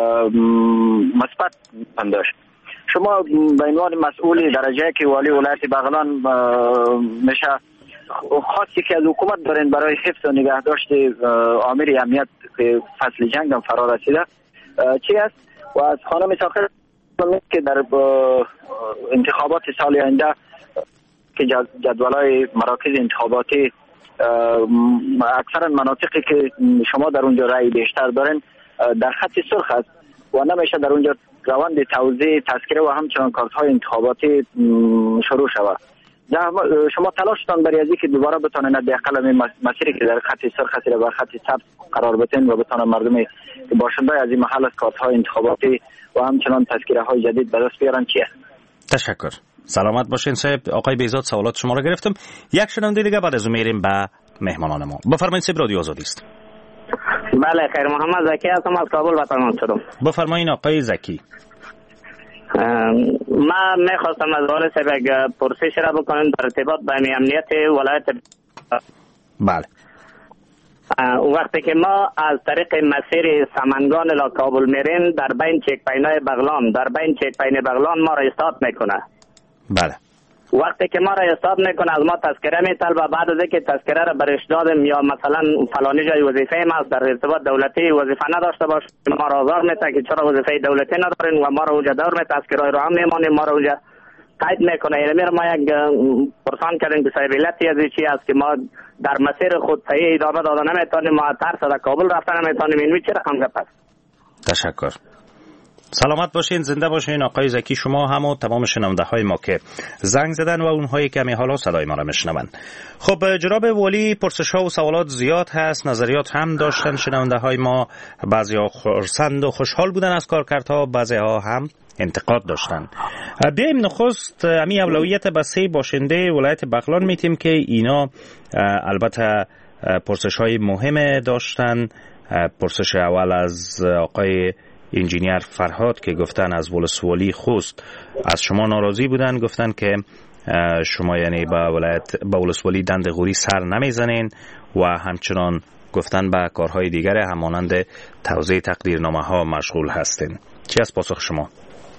مثبت پنداشت. شما به عنوان مسئول درجه که والی ولایت بغلان میشه خاصی که از حکومت دارین برای حفظ و نگهداشت آمر امنیت که فصل جنگ هم فرا رسیده چی است؟ و از خانم ساخر که در انتخابات سال آینده که جدولای مراکز انتخاباتی اکثرا مناطقی که شما در اونجا رأی بیشتر دارین در خط سرخ است و نمیشه در اونجا روند توزیع تذکره و همچنان کارت‌های انتخاباتی شروع شود. شما تلاشتان برای ازی که دوباره بتانین حداقل مسیری که در خط سرخ است را بر خط سبز قرار بدین و بتانن مردم باشنده از این محل از کارت‌های انتخاباتی و همچنان تذکره‌های جدید به دست بیارن چیه؟ تشکر. سلامت باشین صاحب. آقای بیزاد سوالات شما را گرفتم. یک شنونده دیگه بعد از میریم به مهمانان ما. بفرمایید صاحب، رادیو آزادی است. بله خیر، محمد زکی هستم از کابل وطن شدم. بفرمایید آقای زکی. من میخواستم از والی صاحب یک پرسش را بکنم در ارتباط با امنیت ولایت. بله. وقتی که ما از طریق مسیر سمنگان الی کابل میریم در بین چک پینای بغلان، در بین چک پین بغلان ما را استاد میکنه. بله. وقتی که ما را استاد میکنه از ما تذکره میطلبه. بعد از اینکه تذکره را برش دادیم یا مثلا فلانی جای وظیفه ما در ارتباط دولتی وظیفه نداشته باشه ما را آزار میته که چرا وظیفه دولتی ندارین و ما را اونجا دور میته تذکره رو هم میمانیم ما را اونجا قید میکنه. یعنی ما یک پرسان کردیم که صاحب علتی از چی است که ما در مسیر خود صحیح ادامه دادن نمیتونیم، ما ترس از کابل رفتن نمیتونیم. این چه رقم گپ است؟ تشکر. سلامت باشین، زنده باشین آقای زکی، شما هم و تمام شنونده های ما که زنگ زدن و اونهایی که حالا صدای ما را میشنون. خب جناب والی، پرسش ها و سوالات زیاد هست، نظریات هم داشتن شنونده های ما. بعضی ها خرسند و خوشحال بودن از کارکردها، بعضی ها هم انتقاد داشتن. بیایم نخست امی اولویت به 3 باشنده ولایت بغلان میتیم که اینا البته پرسش های مهم داشتن. پرسش اول از آقای انجینیر فرهاد که گفتن از ولسوالی خوست از شما ناراضی بودن، گفتن که شما یعنی با ولسوالی دند غوری سر نمیزنین و همچنان گفتن به کارهای دیگر همانند توزیع تقدیرنامه ها مشغول هستین. چی از پاسخ شما؟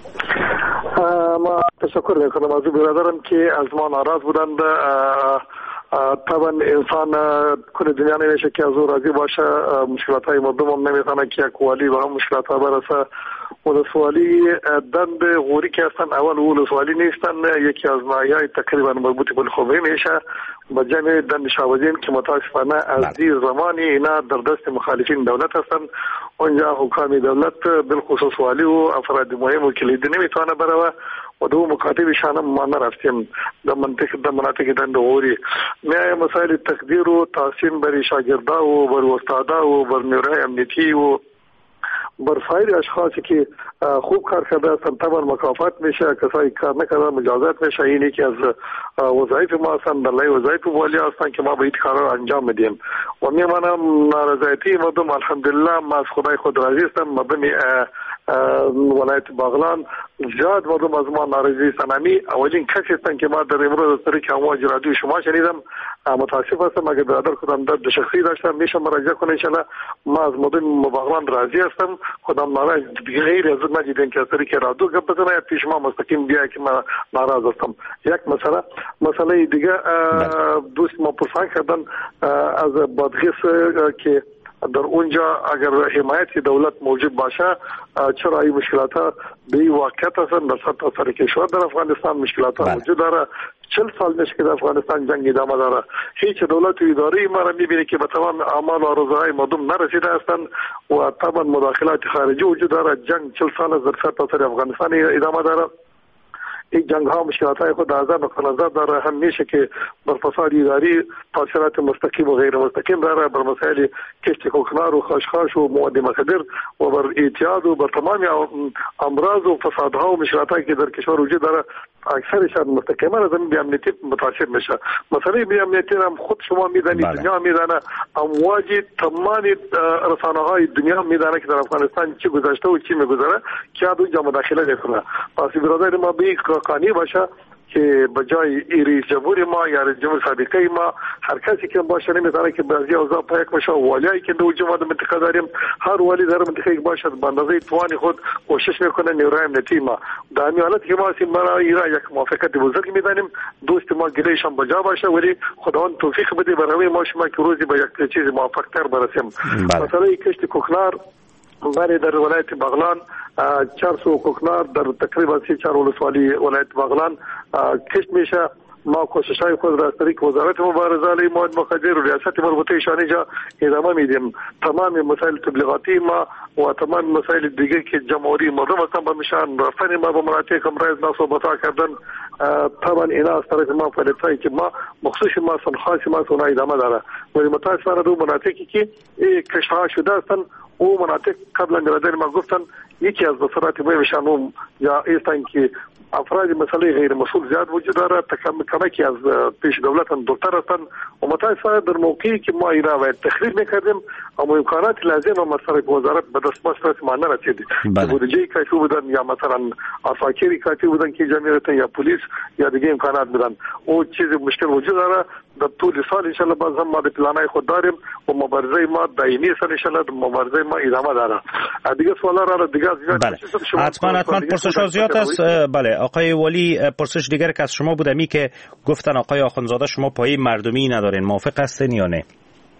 ما تشکر میکنم از برادرم که از ما ناراض بودند. طبعا انسان کل دنیا نمیشه که از او راضی باشه. مشکلات های مردم هم نمیتونه که یک والی با هم مشکلات ها برسه. ولسوالی دند غوری که هستن اول ولسوالی نیستن، یکی از ناحیه‌های تقریبا مربوط به خبری میشه با جمع دند شاوزین که متاسفانه از دیر زمانی اینا در دست مخالفین دولت هستن. اونجا حکام دولت بالخصوص والی و افراد مهم و کلیدی نمیتونه بره و دو مکاتبشان هم ما نرفتیم در مناطق دند غوری. میای مسائل تقدیر و تحسین بر شاگردا و بر استادا و بر نیروهای امنیتی و بر فاید اشخاصی که خوب کار کرده هستن طبعا مکافات میشه، کسایی کار نکرده مجازات میشه. اینی که از وظایف ما هستن در لای وظایف والی هستن که ما به این کار را انجام بدیم و میمانم نارضایتی مردم الحمدلله ما از خدای خود راضی هستم. مردم ولایت بغلان زیاد مردم از ما ناراضی هستن. اولین کسی هستن که ما در امروز از طریق امواج رادیو شما شنیدم متاسف هستم اگر برادر کدام درد شخصی داشتم میشه مراجعه کنه. ان شاء الله ما از مدن بغلان راضی هستم. کدام ناراض غیر از ما دیدن که سری که رادو گپ بزنه پیش ما مستقیم بیا که ما ناراض هستم. یک مسئله دیگه دوست ما پرسان کردن از بادغیس که در اونجا اگر حمایت دولت موجود باشه چرا این مشکلات به این واقعیت هستن در سطح کشور در افغانستان مشکلات موجود داره. 40 سال میشه که در افغانستان جنگ ادامه داره. هیچ دولت و اداره ما را میبینه که به تمام اعمال و آرزوهای مردم نرسیده هستند و طبعا مداخلات خارجی وجود داره. جنگ 40 سال از در سطح افغانستان ادامه داره. این جنگ ها مشکلات های خود آزاد و نظر داره. هم میشه که بر فساد اداری تاثیرات مستقیم و غیر مستقیم داره بر مسائل کشت کوکنار و خشخاش و مواد مخدر و بر اعتیاد و بر تمام امراض و فسادها و مشکلات هایی که در کشور وجود داره اکثرشان مستقیما از این بی‌امنیتی متاثر میشه. مثلا بی‌امنیتی هم خود شما میدانید دنیا میدانه، امواج تمام رسانه های دنیا میدانه که در افغانستان چی گذشته و چی میگذره که اونجا مداخله نکنه. پس برادر ما به قانونی باشه که بجای رئیس جمهور ما یا رئیس جمهور سابقه ما هر کسی که باشه نمیتونه که بعضی اوضاع پاک باشه. والیایی که دو جماعت منطقه داریم هر والی در منطقه یک باشه به اندازه توان خود کوشش میکنه نیروی امنیتی ما در این حالت که ما هستیم برای ایران یک موافقت بزرگ میدانیم. دوست ما گریش هم بجا باشه ولی خداوند توفیق بده برای ما شما که روزی به یک چیز موفق تر برسیم. مثلا کشت کوکنار برای در ولایت بغلان 400 کوکنار در تقریبا 3-4 ولسوالی ولایت بغلان کشت میشه. ما کوشش های خود را از طریق وزارت مبارزه علیه مواد مخدر و ریاست مربوطه شانجا ادامه میدیم. تمام مسائل تبلیغاتی ما و تمام مسائل دیگه که جمهوری مردم هستن به مشان رفتن ما به مناطق امراض ناس و بطا کردن طبعا اینا از طرف ما فعالیتایی که ما مخصوص ما خاص ما سونا ادامه داره. ولی متاسفانه دو مناطقی که کشف ها شده هستن او مناطق قبلا برادر ما گفتن یکی از بصرات مهمشان یا ایستان که افراد مسئله غیر مسئول زیاد وجود داره. کمکی از پیش دولت هم دورتر هستند و متاسفانه در موقعی که ما اینا باید تخریب میکردیم اما امکانات لازم هم از طرف وزارت به دست ما نرسید. بودجه کافی بودن یا مثلا عساکری کافی بودن که جمعیت یا پلیس یا دیگه امکانات بودن. او چیز مشکل وجود داره. در طول سال ان شاء الله باز هم ما د پلانای خود داریم و مبارزه ما دائمی است. ان شاء الله مبارزه ما ادامه داره. دیگه سوالا را دیگه حتما پرسش زیاد است. بله آقای ولی پرسش دیگر که از شما بوده می که گفتن آقای آخوندزاده شما پای مردمی ندارین، موافق هستین یا نه؟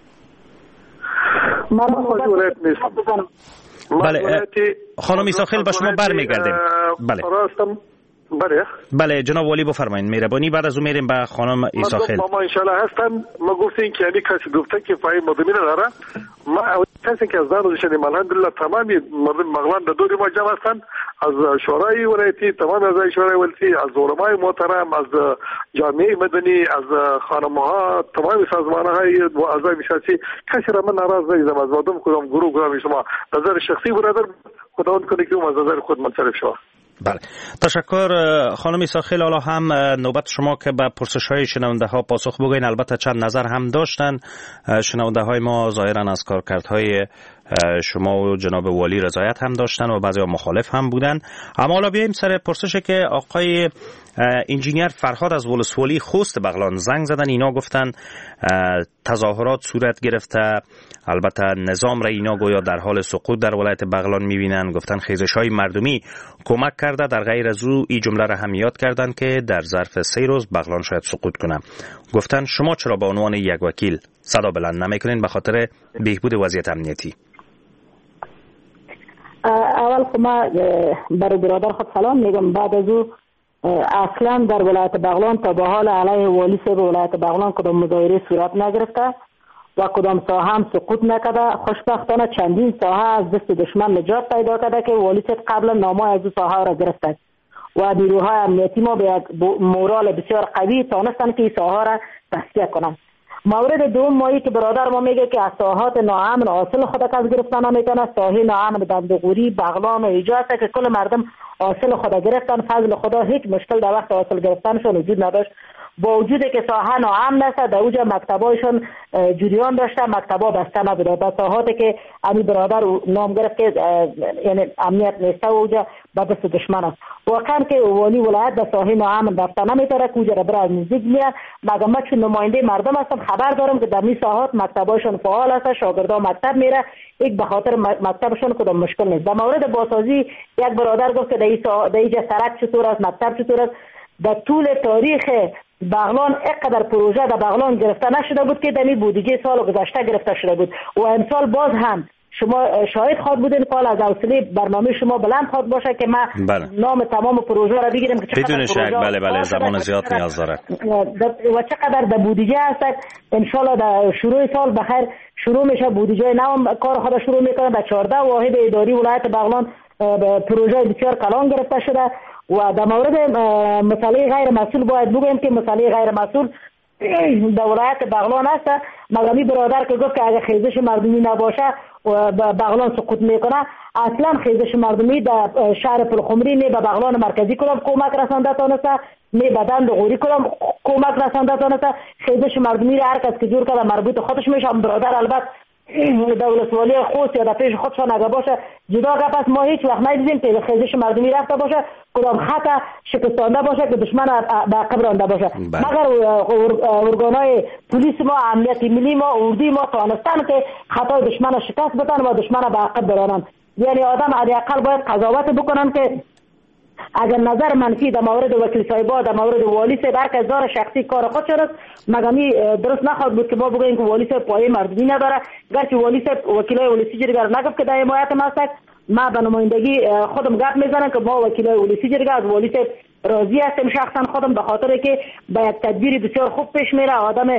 بله خانم ایساخیل با شما برمیگردیم. بله بله جناب ولی بفرمایید مهربانی. بعد از اون میریم به خانم ایساخیل. ما ان شاء الله هستم. ما گفتیم که یعنی کسی گفته که پای مردمی نداره. ما کسی که از دارو شدیم الحمدلله تمام مردم بغلان در دور ما جمع هستند از شورای ولایتی، تمام اعضای شورای ولایتی، از علمای محترم، از جامعه مدنی، از خانم‌ها، تمام سازمان‌های و اعضای سیاسی. کسی را من ناراض نیستم از مردم کدام گروه شما نظر شخصی برادر خداوند کنه که از نظر خود منصرف شود. بله تشکر خانم ایساخیل. حالا هم نوبت شما که به پرسش‌های شنونده ها پاسخ بگوین. البته چند نظر هم داشتن شنونده های ما، ظاهرا از کارکردهای شما و جناب والی رضایت هم داشتن و بعضی ها مخالف هم بودن. اما حالا بیایم سر پرسشی که آقای انجینیر فرهاد از ولسوالی خوست بغلان زنگ زدن. اینا گفتن تظاهرات صورت گرفته، البته نظام را اینا گویا در حال سقوط در ولایت بغلان میبینن. گفتن خیزش‌های مردمی کمک کرده. در غیر از او این جمله را هم یاد کردن که در ظرف 3 روز بغلان شاید سقوط کنه. گفتن شما چرا به عنوان یک وکیل صدا بلند نمیکنین به خاطر بهبود وضعیت امنیتی؟ اول که ما برای برادر خود سلام میگم. بعد از او اصلا در ولایت بغلان تا به حال علیه والی صاحب ولایت بغلان کدام مظاهره صورت نگرفته و کدام ساحه هم سقوط نکرده. خوشبختانه چندین ساحه از دست دشمن نجات پیدا کرده که والی صاحب قبلا نامه از او ساحه را گرفته و نیروهای امنیتی ما به یک مورال بسیار قوی تانستن که این ساحه را تصفیه کنند. مورد دوم مایی که برادر ما میگه که از ساحات ناامن حاصل خود کس گرفتن نمیکنه. ساحه ناامن بندقوری بغلان و ایجاد که کل مردم حاصل خود گرفتن. فضل خدا هیچ مشکل در وقت حاصل گرفتنشون وجود نداشت. با وجود که ساحه ناامن است در اونجا مکتبایشون جریان داشته، مکتبا بسته نبوده. در ساحاتی که امی برادر نام گرفت که یعنی امنیت نیسته و اونجا به دست دشمن است. واقعا که والی ولایت در ساحه ناامن رفته نمیتونه که اونجا را برای نزدیک میاد. مگر من چون نماینده مردم هستم خبر دارم که در این ساحات مکتبایشون فعال است، شاگردان مکتب میره، یک به خاطر مکتبشون کدام مشکل نیست. در مورد بازسازی یک برادر گفت که در اینجا سرک چطور است، مکتب چطور است. در طول تاریخ بغلان اینقدر پروژه در بغلان گرفته نشده بود که در این بودجه سال گذشته گرفته شده بود و امسال باز هم شما شاهد خواهد بودین که از حوصله برنامه شما بلند خواهد باشه که ما نام تمام پروژه را بگیریم که بدون شک. بله زمان زیاد نیاز داره و چقدر در بودجه هست. ان شاء الله در شروع سال بخیر شروع میشه بودجه نو کار خود شروع میکنه. در 14 واحد اداری ولایت بغلان پروژه بسیار کلان گرفته شده و در مورد مسئله غیر مسئول باید بگویم که مسئله غیر مسئول در ولایت بغلان است. مگمی برادر که گفت که اگر خیزش مردمی نباشه بغلان سقوط میکنه، اصلا خیزش مردمی در شهر پلخمری نه به بغلان مرکزی کدام کمک رسانده تانسته نه به دند غوری کدام کمک رسانده تانسته. خیزش مردمی را هر کس که جور کرده مربوط خودش میشه. برادر البته دولت والی خوست یا در پیش خودشان اگه باشه جدا گپ است. ما هیچ وقت ندیدیم که خیزش مردمی رفته باشه کدام خط شکستانده باشه که دشمن به عقب رانده باشه. مگر ارگانای پلیس ما، امنیت ملی ما، اردوی ما توانستن که خطای دشمن شکست بدن و دشمن به عقب برانن. یعنی آدم حداقل باید قضاوت بکنن که اگر نظر منفی در مورد وکیل صاحبا، در مورد والی صاحب هر کس داره شخصی کار خود شد، مگمی درست نخواهد بود که ما بگوییم که والی صاحب پایه مردمی نداره. گرچه والی صاحب وکیلای ولسی جرگه نگفت که در حمایت ما است. ما به نمایندگی خودم گپ میزنم که ما وکیلای ولسی جرگه از والی صاحب راضی هستیم شخصا خودم، به خاطر که با یک تدبیر بسیار خوب پیش میره. آدم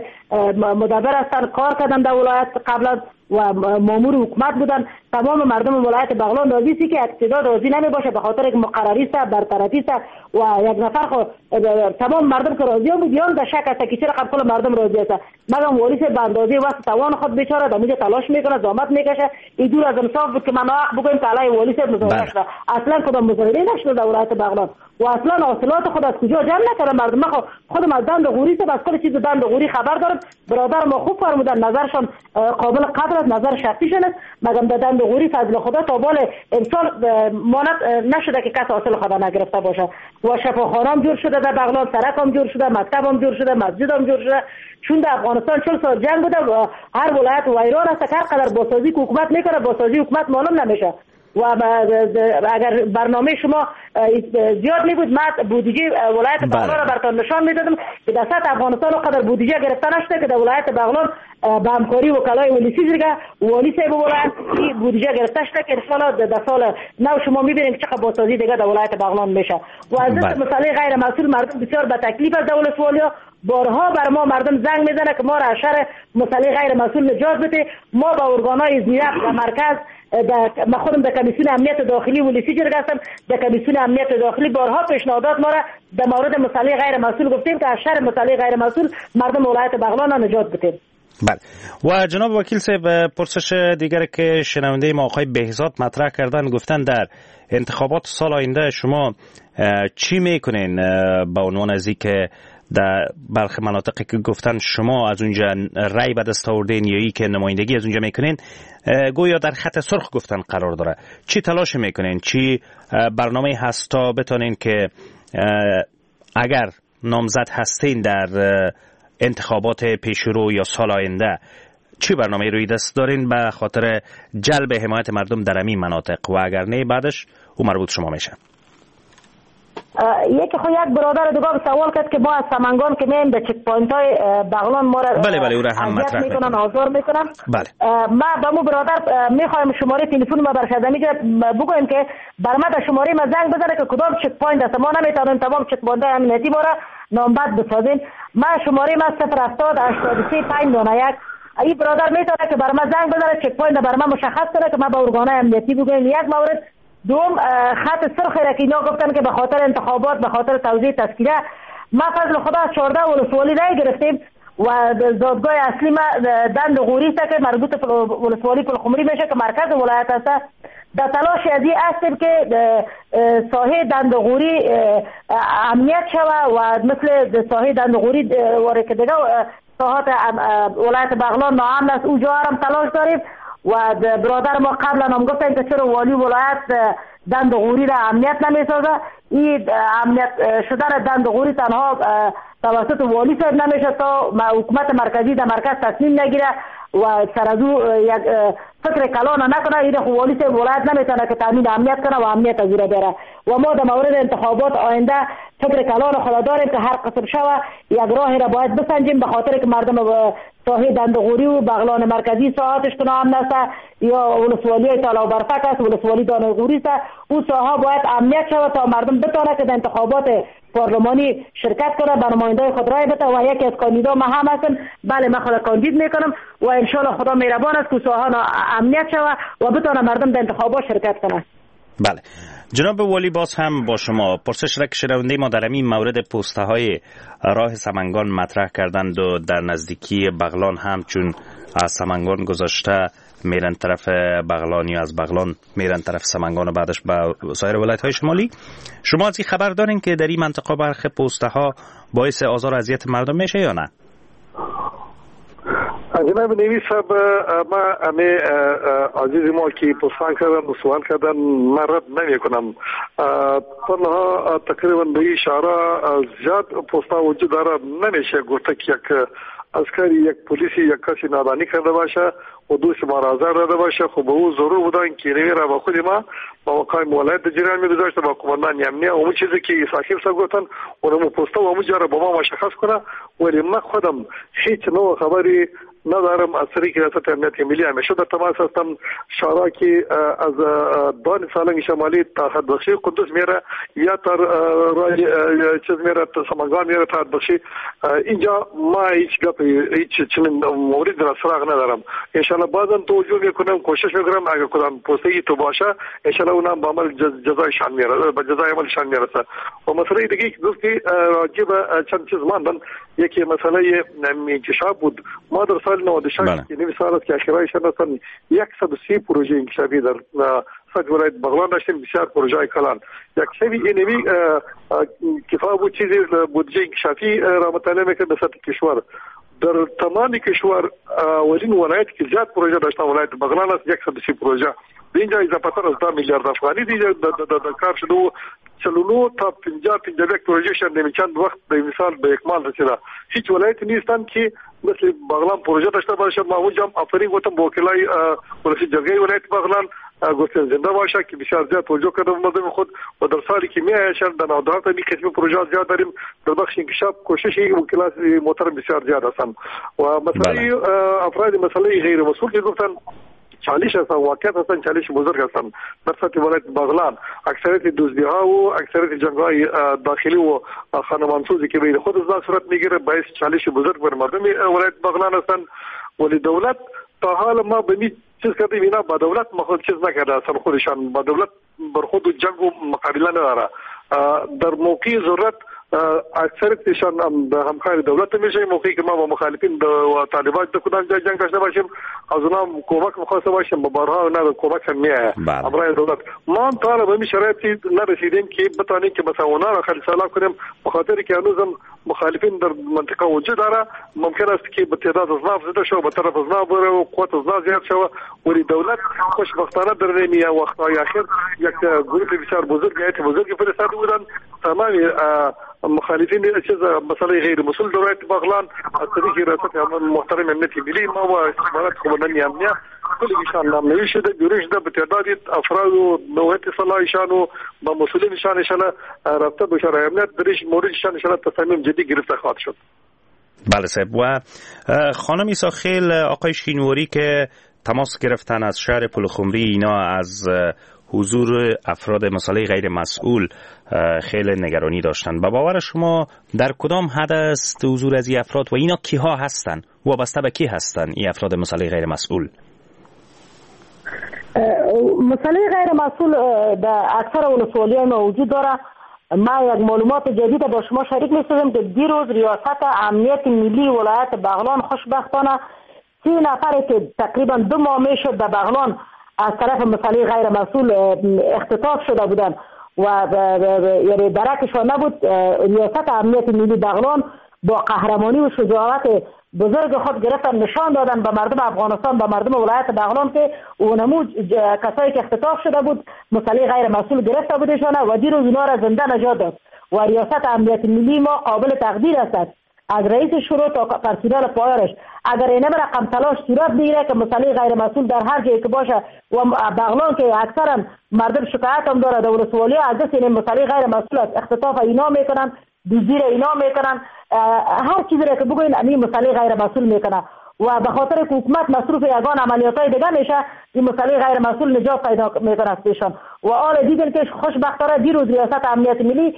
مدبر هستن، کار کردن در ولایت قبلا و مامور حکومت بودن. تمام مردم ولایت بغلان راضی است که اقتدار راضی نمی باشه به خاطر که مقرری است، برطرفی است و یک نفر خو تمام مردم که راضی بود یا در شک است که چرا کل مردم راضی است. مگم والی به اندازه وقت توان خود بیچاره در اینجا تلاش میکنه، زحمت میکشه. این دور از انصاف بود که من حق بگویم که علی والی مظاهره شده. اصلا کدام مظاهره نشده در ولایت بغلان و اصلا حاصلات خود از کجا جمع نکردن. مردم خودم از دند غوری است، از کل چیز دند غوری خبر دارم. برادر ما خوب فرمودن، نظرشون قابل قدر است، نظر شخصیشون است. مگم دند غوری فضل خدا تا بال امسال مانت نشده که کس حاصل خدا نگرفته باشه. و شفاخانه هم جور شده در بغلان، سرک هم جور شده، مکتب هم جور شده، مسجد هم جور شده. چون در افغانستان 40 سال جنگ بوده و هر ولایت ویران است. هر قدر بازسازی که حکومت میکنه بازسازی حکومت معلوم نمیشه. و اگر برنامه شما زیاد می بود ما بودجه ولایت بغلان را براتون نشان میدادم که در سطح افغانستان قدر بودجه گرفته نشده که در ولایت بغلان با همکاری وکلای ولسی جرگه والی صاحب ولایت بودجه گرفته شده که ان شاء الله در سال نو شما میبینید که چقدر بازسازی دیگه در ولایت بغلان میشه. و از مسئله غیر مسئول مردم بسیار به تکلیف از دولت والیا بارها بر ما مردم زنگ میزنه که ما را شر مسئله غیر مسئول نجات بده. ما با ارگانهای زیرک و مرکز من خودم در کمیسیون امنیت داخلی ولسی جرگه هستم. در کمیسیون امنیت داخلی بارها پیشنهادات ما را در مورد مسئله غیر مسئول گفتیم که از شر مسئله غیر مسئول مردم ولایت بغلان نجات بدیم. بله. و جناب وکیل صاحب پرسش دیگر که شنونده ما آقای بهزاد مطرح کردن، گفتن در انتخابات سال آینده شما چی میکنین با عنوان از اینکه در برخی مناطقی که گفتن شما از اونجا رای به دست آوردین یا ای که نمایندگی از اونجا میکنین گویا در خط سرخ گفتن قرار داره، چی تلاش میکنین، چی برنامه هست تا بتونین که اگر نامزد هستین در انتخابات پیشرو یا سال آینده چی برنامه روی دست دارین به خاطر جلب حمایت مردم در این مناطق و اگر نه بعدش او مربوط شما میشه؟ یکی خو یک برادر دیگه سوال کرد که ما از سمنگان که میایم به چک پوینت های بغلان ما را بله او را هم مطرح میکنن، آزار میکنن. بله ما با مو برادر میخوایم شماره تلفن ما برشدمی بگویم که بر ما در شماره ما زنگ بزنه که کدام چک پوینت است. ما نمیتونیم تمام چک پوینت های امنیتی ما را نامبد بسازیم. ما شماره ما 070 83 591 ای برادر میتونه که بر ما زنگ بزنه چک پوینت بر ما مشخص کنه که ما با ارگانهای امنیتی بگویم. یک مورد دوم خط سرخ را که اینا گفتن که به خاطر انتخابات به خاطر توزیع تذکره ما فضل خدا از 14 ولسوالی رای گرفتیم و زادگاه اصلی ما دند غوری است که مربوط ولسوالی پلخمری میشه که مرکز ولایت است. در تلاش از این هستیم که ساحه دندغوری امنیت شود و مثل ساحه دندغوری واره که دیگه ساحات ولایت بغلان ناامن است اونجا هم تلاش داریم و برادر ما قبلا هم گفتن که چرا والی ولایت دندغوری را امنیت نمیسازه. این امنیت شدن دندغوری تنها توسط والی صاحب نمیشه تا حکومت مرکزی در مرکز تصمیم نگیره و سر از او یک فکر کلان نکنه. این خو والی صاحب ولایت نمیتونه که تامین امنیت کنه و امنیت از بره و ما در مورد انتخابات آینده فکر کلان خود داریم که هر قسم شوه یک راهی را باید بسنجیم به خاطر که مردم ساحه دندغوری و بغلان مرکزی ساعتش کنه امن است یا ولسوالی تالا و برفک است ولسوالی دندغوری است او ساحه باید امنیت شوه تا مردم بتونه که در انتخابات پارلمانی شرکت کنه به نمایندای خود رای بده و یکی از کاندیدا ما هم هستم. بله من خود کاندید میکنم و ان شاء الله خدا مهربان است که ساحه امنیت شوه و بتونه مردم در انتخابات شرکت کنه. بله جناب والی باز هم با شما پرسش را که شنونده ما در این مورد پوسته های راه سمنگان مطرح کردند و در نزدیکی بغلان هم چون از سمنگان گذاشته میرن طرف بغلان یا از بغلان میرن طرف سمنگان و بعدش به سایر ولایت های شمالی. شما از این خبر دارین که در این منطقه برخی پوسته ها باعث آزار و اذیت مردم میشه یا نه؟ جناب نوی صاحب ما امی عزیز ما که پرسان کردن و سوال کردن من رد نمی کنم. تنها تقریبا به اشاره زیاد پوستا وجود داره نمیشه گفته که یک عسکری یک پلیسی یک کسی نادانی کرده باشه و دوست ما را آزار داده باشه. خب به او ضرور بودن که نوی را با خود ما با مقام ولایت جریان می‌گذاشته با کماندان امنیه اون چیزی که صاحب صاحب گفتن اونمو پوستا و اون جا را با ما مشخص کنه ولی من خودم هیچ نوع خبری ندارم از طریق ریاست امنیت ملی. همیشه در تماس هستم. شورا که از دان سالنگ شمالی تا حدبخشی قدس میره یا تا چیز میره تا سمنگان میره تا حدبخشی اینجا ما هیچ گپ هیچ چنین مورد را سراغ ندارم. انشالله بعضا توجه میکنم کوشش میکنم اگر کدام پوسته تو باشه انشالله اونم با عمل جزایشان میره به جزای عملشان میرسه. و مسئله دیگه که دوستی راجع به چند چیز ماندن یکی مسئله انکشاف بود. ما در سال 96 که نمی سال است که اخیرایشان هستن 130 پروژه انکشافی در سطح ولایت بغلان داشتیم بسیار پروژه کلان. یک سوی اینمی کفایت بود چیزی بودجه انکشافی را مطالعه میکرد به سطح کشور. در تمام کشور اولین ولایت که زیاد پروژه داشته ولایت بغلان است 130 پروژه. اینجا اضافه تر از 10 میلیارد افغانی دیگه در کار شده و 49 تا 50 پروژه شده چند وقت به مثال به اکمال رسیده. هیچ ولایت نیستن که مثل بغلان پروژه داشته باشه. ما اونجا آفرین گفتم با وکلای ولسی جرگه ولایت بغلان گفتن زنده باشه که بسیار زیاد توجه کرده به مردم خود و در سالی که میایشن در نودات می قسم پروژه زیاد داریم در بخش انکشاف کوششی وکلات محترم بسیار زیاد هستن و مسئله افراد مسئله غیر مسئول که گفتن چالش هستن واقعیت هستن چالش بزرگ هستن در سطح ولایت بغلان اکثریت دزدی ها و اکثریت جنگ های داخلی و خانمانسوزی که بین خود از صورت میگیره باعث چالش بزرگ بر مردم ولایت بغلان هستن. ولی دولت تا حال ما به می چیز کردیم اینا با دولت ما خود چیز نکرده اصلا خودشان با دولت بر خود جنگ و مقابله نداره. در موقع ضرورت اکثریتشان همکار دولت میشه. موقعی که ما با مخالفین و طالبان در کدام جای جنگ داشته باشیم از اونها کمک می‌خواسته باشیم با بارها نه کمک هم میاد امرای دولت. ما تا به این شرایطی نرسیدیم که بتونیم که مثلا اونها را خالص سلام کنیم به خاطر که هنوزم مخالفین در منطقه وجود داره. ممکن است که به تعداد از ناف زده شو به طرف از ناف بره و قوت از ناف زیاد شو ولی دولت خوشبختانه در نمی وقت‌های اخیر یک گروه بسیار بزرگی فرستاده بودن تمام مخالفین چیز مسئله غیر مسئول دولت بغلان از طریق ریاست محترم امنیت ملی ما و استخبارات کماندان امنیه کلیشان نامنوی شده بیرون شده به تعداد افراد و نوعیت صلاحیشان و با مسئولینشان انشاءالله رابطه به شورای امنیت درش موردشان انشاءالله تصمیم جدی گرفته خواهد شد. بله صاحب. و خانم عیسی خیل آقای شینواری که تماس گرفتن از شهر پلخمری اینا از حضور افراد مسئله غیر مسئول خیلی نگرانی داشتن. با باور شما در کدام حد است حضور از این افراد و اینا کیها هستن؟ وابسته به کی هستن این افراد مسئله غیر مسئول؟ مسئله غیر مسئول در اکثر ولسوالی‌ها وجود داره. ما یک معلومات جدید با شما شریک می‌سازم که دیروز ریاست امنیت ملی ولایت بغلان خوشبختانه 3 نفری که تقریبا 2 ماه میشد در بغلان از طرف مسئله غیر مسئول اختطاف شده بودند و یعنی درکشان نبود. ریاست امنیت ملی بغلان با قهرمانی و شجاعت بزرگ خود گرفتن نشان دادن به مردم افغانستان، به مردم ولایت بغلان که اونمو کسایی که اختطاف شده بود مسئله غیر مسئول گرفته بودشان و دیروز اونا را زنده نجات داد و ریاست امنیت ملی ما قابل تقدیر است از رئیس شورا تا پرسنل پایانش. اگر این رقم تلاش صورت بگیره که مسئله غیر مسئول در هر جایی که باشه و بغلان که اکثرا مردم شکایت هم داره در ولسوالی از دست این مسئله غیر مسئول است، اختطاف اینا میکنن، دزدی اینا میکنن، هر چیزی را که بگوین این مسئله غیر مسئول میکنه و به خاطر که حکومت مصروف یگان عملیاتای دیگه میشه این مسئله غیر مسئول نجات پیدا میکنه از پیشان. و حالا دیدن که خوشبختانه دیروز ریاست امنیت ملی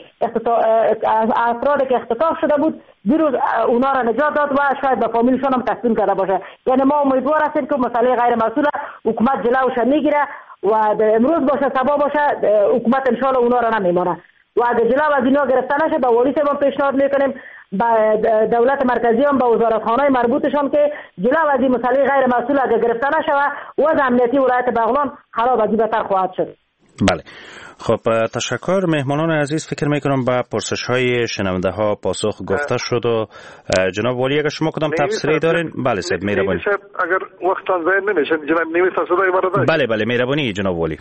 افرادی که اختطاف شده بود دیروز اونا را نجات داد و شاید به فامیلشون هم تسلیم کرده باشه. یعنی ما امیدوار هستیم که مسئله غیر مسئول حکومت جلوش میگیره و امروز باشه صبح باشه حکومت ان شاء الله اونا را نمیمونه و اگه جلو از اینا گرفته نشه به والی صاحب پیشنهاد میکنیم به دولت مرکزی هم به وزارتخانه‌های مربوطشان که جلو از این مسئله غیر مسئول اگه گرفته نشه و وضع امنیتی ولایت بغلان خراب از این بهتر خواهد شد. بله خب تشکر. مهمانان عزیز فکر میکنم به پرسش های شنونده ها پاسخ گفته شد و جناب والی اگر شما کدام تفسیری دارین؟ بله صاحب مهربانی. اگر وقتان ضایع نمیشه جناب نویسنده صدای مرا دارید؟ بله بله مهربانی جناب والی.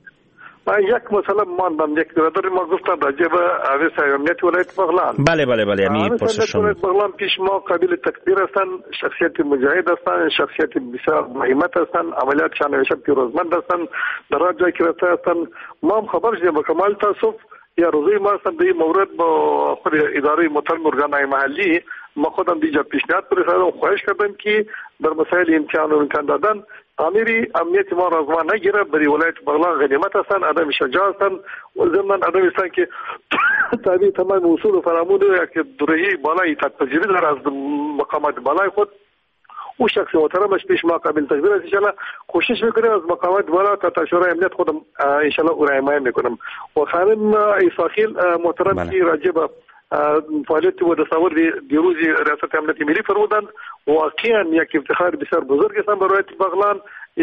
من یک مثلا ماندم یک برادر ما گفتن راجع به رئیس امنیت ولایت بغلان. بله بله بله همین پرسش ولایت بغلان پیش ما قابل تقدیر هستند، شخصیت مجاهد هستند، شخصیت بسیار مهمت هستند، عملیاتشان همیشه پیروزمند هستند، در هر جای که رفته هستند. ما هم خبر شدیم به کمال تاسف یا روزی ما هستند در این مورد با خود اداره محترم ارگانهای محلی ما خودم دیجا پیشنهاد فرستادم خواهش کردم که در مسائل امتحان و امکان دادن تعمیری امنیت ما را از ما نگیره. برای ولایت بغلان غنیمت هستند، آدم شجاع هستند و ضمن آدم هستند که تابع تمام اصول و فرامون که درجه بالای تک‌پذیری داره از مقامات بالای خود او شخص محترمش پیش ما قابل تقدیر است. انشالله کوشش میکنیم از مقامات بالا تا شورای امنیت خودم انشالله او را حمایت میکنم. و خانم ایساخیل محترم که راجع به فعالیت و تصور دیروز ریاست امنیت ملی فرمودن واقعا یک افتخار بسیار بزرگ است برای ولایت بغلان.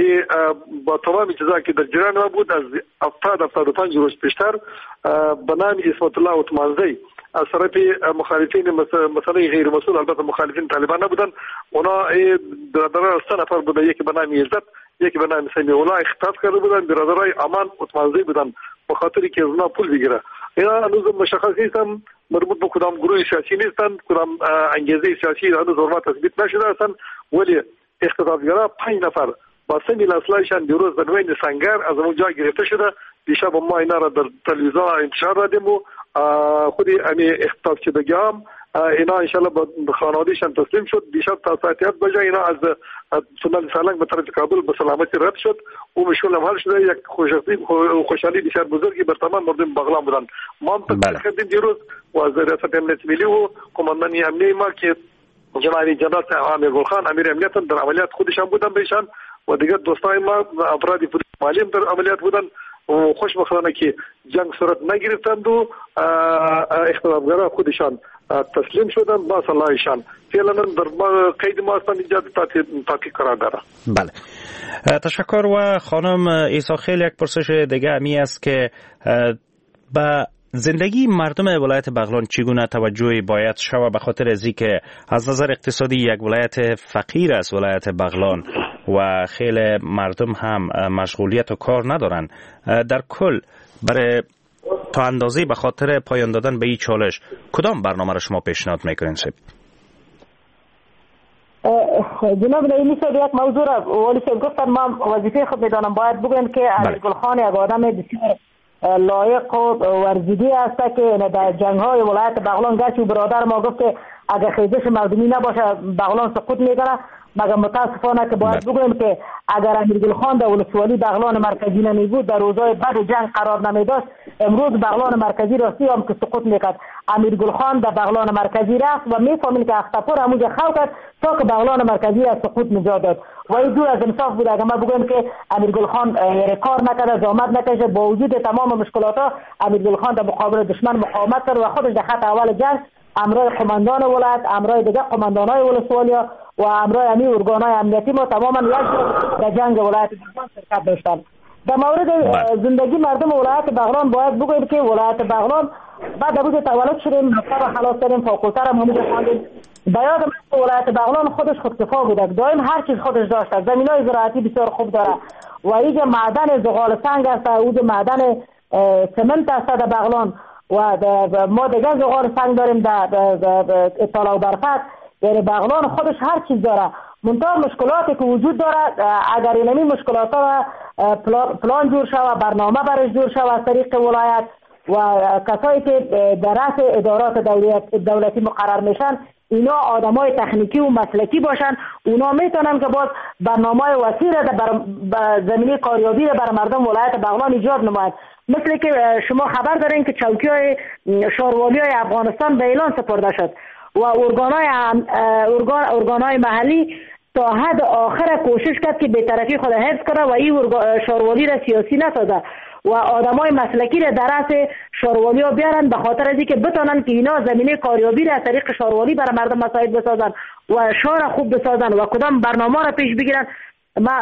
با تمام چیزایی که در جریان ما بود از 75 روز پیشتر به نام اسمت الله عثمانزی از طرف مخالفین مسئله غیر مسئول، البته مخالفین طالبان نبودن، اونا برادران 3 نفر بودن، یکی به نام عزت یکی به نام سمیع الله اختطاف کرده بودن، برادرای امان عثمانزی بودن به خاطری که از اونا پول بگیره. اینا هنوز مشخص نیستن مربوط به کدام گروه سیاسی نیستن، کدام انگیزه سیاسی هنوز اونها تثبیت نشده هستن، ولی اختطافگرا 5 نفر با سمیل اصلایشان دیروز در وین سنگر از اون جا گرفته شده. دیشب ما اینا را در تلویزیون انتشار دادیم و خود امی اختطاف شدگی هم اینا انشالله به خانوادهشان تسلیم شد. دیشب تا ساعت 7 بجه اینا از تونل سالنگ به طرف کابل به سلامتی رد شد و مشغول هم حل شده. یک خوشحالی بسیار بزرگی بر تمام مردم بغلان بودن. ما هم تقدیر کردیم دیروز و از ریاست امنیت ملی و قماندانی امنیه ما که جناب عامر گلخان امیر امنیت در عملیات خودشان بودن بهشان و دیگر دوستای ما افرادی مالی در عملیات بودن و خوشبختانه که جنگ صورت نگرفتند و اختطافگرا خودشان تسلیم شدن با صلاحشان. فعلا در قید ما هستند، اینجا تحقیق قرار داره. بله تشکر. و خانم ایساخیل یک پرسش دیگه همی است که با زندگی مردم ولایت بغلان چگونه توجهی باید شود به خاطر از اینکه از نظر اقتصادی یک ولایت فقیر است ولایت بغلان و خیلی مردم هم مشغولیت و کار ندارن. در کل برای تا اندازه به خاطر پایان دادن به این چالش کدام برنامه را شما پیشنهاد میکنین سید؟ جناب نعیمی صاحب یک موضوع را والی صاحب گفتن ما وظیفه خود میدانم باید بگویم که علی گلخان یک آدم بسیار لایق و ورزیدی است که در جنگ‌های ولایت بغلان گرچه برادر ما گفت که اگر خیزش مردمی نباشه بغلان سقوط میکنه، مگر متاسفانه که باید بگویم که اگر امیرگلخان در ولسوالی بغلان مرکزی نمیبود در روزهای بعد جنگ قرار نمیداشت امروز بغلان مرکزی راستی هم که سقوط میکرد. امیرگلخان در بغلان مرکزی رفت و میفهمیم که اختپور همونجا خلق کرد تا که بغلان مرکزی از سقوط نجات داد و این دور از انصاف بود اگر ما بگویم که امیرگلخان کار نکرده، زحمت نکشه، با وجود تمام مشکلات امیرگلخان در مقابل دشمن مقاومت کرد و خودش در خط اول جنگ امرای قماندان ولایت، امرای دیگه قماندانای ولسوالیا و همراه همین ارگان‌های امنیتی ما تماما یک در جنگ ولایت بغلان شرکت داشتن. در مورد زندگی مردم ولایت بغلان باید بگویم که ولایت بغلان بعد از اینکه تولد شدیم مکتب خلاص کردیم فوق‌التر هم خواندیم. به یاد من ولایت بغلان خودش خودکفا بوده، دائم هر چیز خودش داشته، زمینای زراعتی بسیار خوب داره و اینجا معدن زغال سنگ است، اونجا معدن سمنت است در بغلان و ما دیگه زغال سنگ داریم در اطلاع و برفت. یعنی بغلان خودش هر چیز داره، منتها مشکلاتی که وجود داره اگر اینمی مشکلات ها پلان جور شود، برنامه برش جور شود از طریق ولایت و کسایی که در رأس ادارات دولتی مقرر میشن اینا آدمای تکنیکی و مسلکی باشن، اونا میتونن که باز برنامه وسیع را در زمینه کاریابی را بر مردم ولایت بغلان ایجاد نماید. مثل که شما خبر دارین که چوکی‌های شاروالی‌های افغانستان به اعلان سپرده شد و ارگان‌های محلی تا حد آخر کوشش کرد که بی‌طرفی خود حفظ کنه و این شاروالی را سیاسی نسازه و آدمای مسلکی را در رأس شاروالی ها بیارن به خاطر از اینکه بتونن که اینا زمینه کاریابی را از طریق شاروالی برای مردم مساعد بسازن و شهر خوب بسازن و کدام برنامه را پیش بگیرن. ما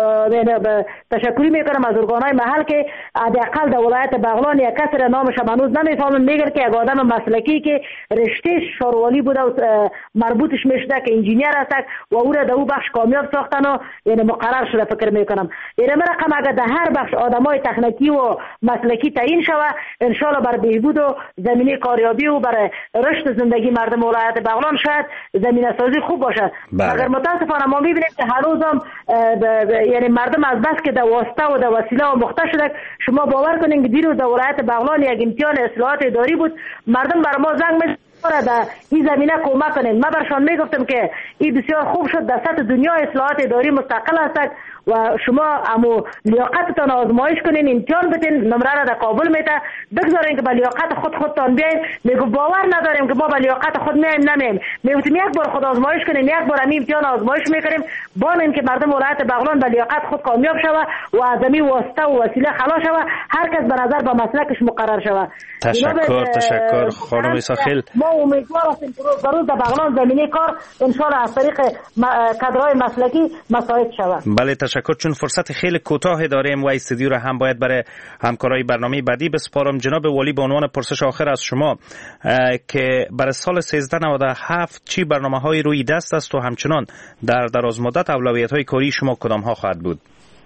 تشکری میکنم از ارگان‌های محل که حداقل در ولایت بغلان یک کسی را نامش هنوز نمیفهمم، میگه که یک آدم مسلکی که رشته شاروالی بوده و مربوطش میشده که انجینیر است و او را در او بخش کامیاب ساختن و یعنی مقرر شده. فکر میکنم یعنی من رقم اگر در هر بخش آدمای تکنیکی و مسلکی تعیین شوه ان شاء الله بر بهبود و زمینه کاریابی و برای رشد زندگی مردم ولایت بغلان شاید زمینه سازی خوب باشه. مگر متاسفانه ما میبینیم که هنوزم یعنی مردم از بس که در واسطه و در وسیله و مخته شده. شما باور کنین که دیروز در ولایت بغلان یک امتحان اصلاحات اداری بود، مردم بر ما زنگ می‌زدن در این زمینه کمک کنین. ما برشان میگفتم که این بسیار خوب شد در سطح دنیا اصلاحات اداری مستقل است و شما امو لیاقتتان آزمایش کنین، امتحان بدین، نمره را در کابل میده بگذارین که با لیاقت خودتان بیاین. میگو باور نداریم که ما با لیاقت خود نمیم. میگفتیم یک بار خود آزمایش کنین، یک بار همین امتحان آزمایش میکنیم بانیم که مردم ولایت بغلان با لیاقت خود کامیاب شوه و از همین واسطه و وسیله خلاص شوه، هر کس به نظر با مسلکش مقرر شوه. تشکر خانم ایساخیل. ما امیدوار هستیم که روز در بغلان زمینه کار ان شاء الله از طریق کادرهای مسلکی مساعد شود. بله تشکر. چون فرصت خیلی کوتاه داریم و استودیو را هم باید برای همکارای برنامه بعدی بسپارم، جناب والی به عنوان پرسش آخر از شما که برای سال 1397 چی برنامه‌های روی دست است و همچنان در دراز مدت اولویت‌های کاری شما کدام ها خواهد بود؟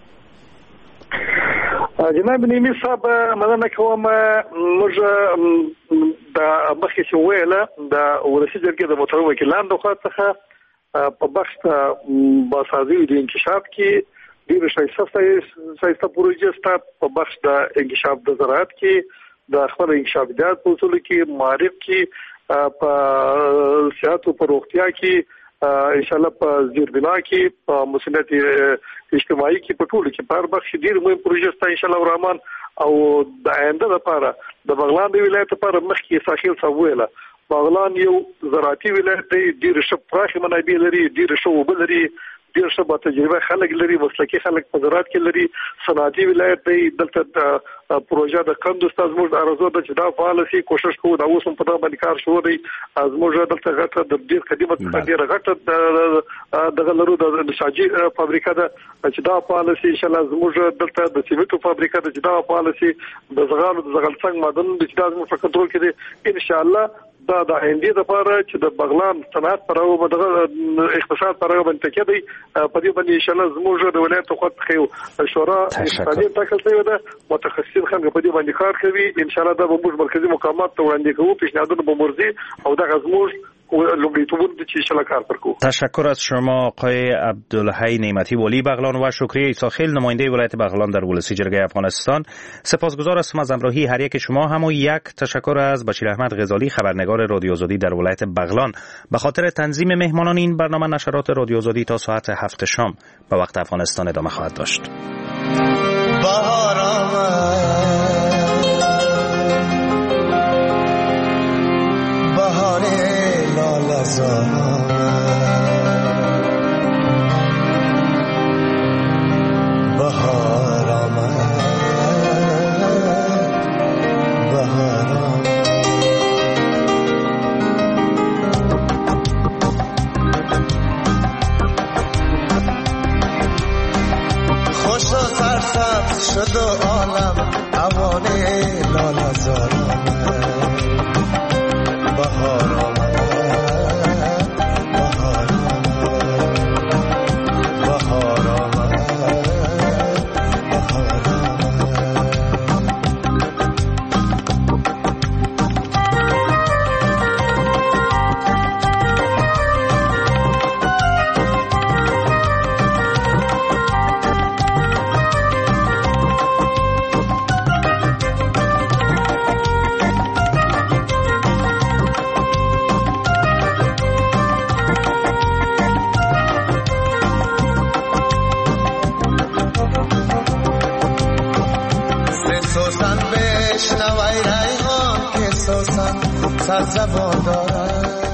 جناب نیمی صاحب مننه کوم. موږ د مخکې چې ویله د ولسی جرګې د محترم وکیلانو د خوا څخه په بخش بازسازي د انکشاف کې ډېر شایسته پروژې سته. په بخش د انکشاف د زراعت کې د خپل انکشافات په اصول کې معرف کې په صحت او په روغتیا کې ان شاء الله په زیربنا کې په مسؤلیت اجتماعي کې په ټولو کې په هر بخش ډېر مهم پروژې سته ان شاء الله الرحمن. او د آینده لپاره د بغلان د ولایت لپاره مخکې ساحل سویله بغلان یو زراعتي ولایت دی، ډېر ښه پراخه منابع لري، ډېر ښه اوبه لري، ډېر ښه با تجربه خلک لري، مسلکي خلک په زراعت کې لري، صنعتي ولایت دی. دلته پروژه د کندو زموږ د ارزو د جدا فعال شي کوشش کوو دا اوس هم په دغه باندې کار شو دی. زموږ دلته غټه د ډېر قدیمه ډېر غټه دغه لرو د شاجي فابریکه ده چې دا فعال شي ان شاء الله. زموږ دلته د سیمنټو فابریکه ده چې دا فعال شي، د زغالڅنګ معدن د چې دا زموږ په کنټرول کې دی ان شاء الله. دا د آینده لپاره چې د بغلان صنعت پر او دغه اقتصاد پر او باندې کې دی په دې باندې ان شاء الله زموږ د ولایت خو خو شورا اقتصادي ټاکل شوی ده، متخصصین خلک په دې باندې کار کوي ان شاء الله. دا به موږ مرکزی مقامات ته وړاندې کوو، پیشنهادونه به مرزي او دغه زموږ تشکر از شما آقای عبدالحی نعمتی والی بغلان و شکریه ایساخیل نماینده ولایت بغلان در ولسی جرگه افغانستان. سپاسگزار هستم از همراهی هر یک شما. هم و یک تشکر از بشیر احمد غزالی خبرنگار رادیو آزادی در ولایت بغلان به خاطر تنظیم مهمانان این برنامه. نشرات رادیو آزادی تا ساعت 7 شام به وقت افغانستان ادامه خواهد داشت. سبز شد و عالم اوانه لاله زار آمد بهار آمد بهار آمد بهار آمد بهار سوسن بشنوی ریحان که سوسن سرزبان دارد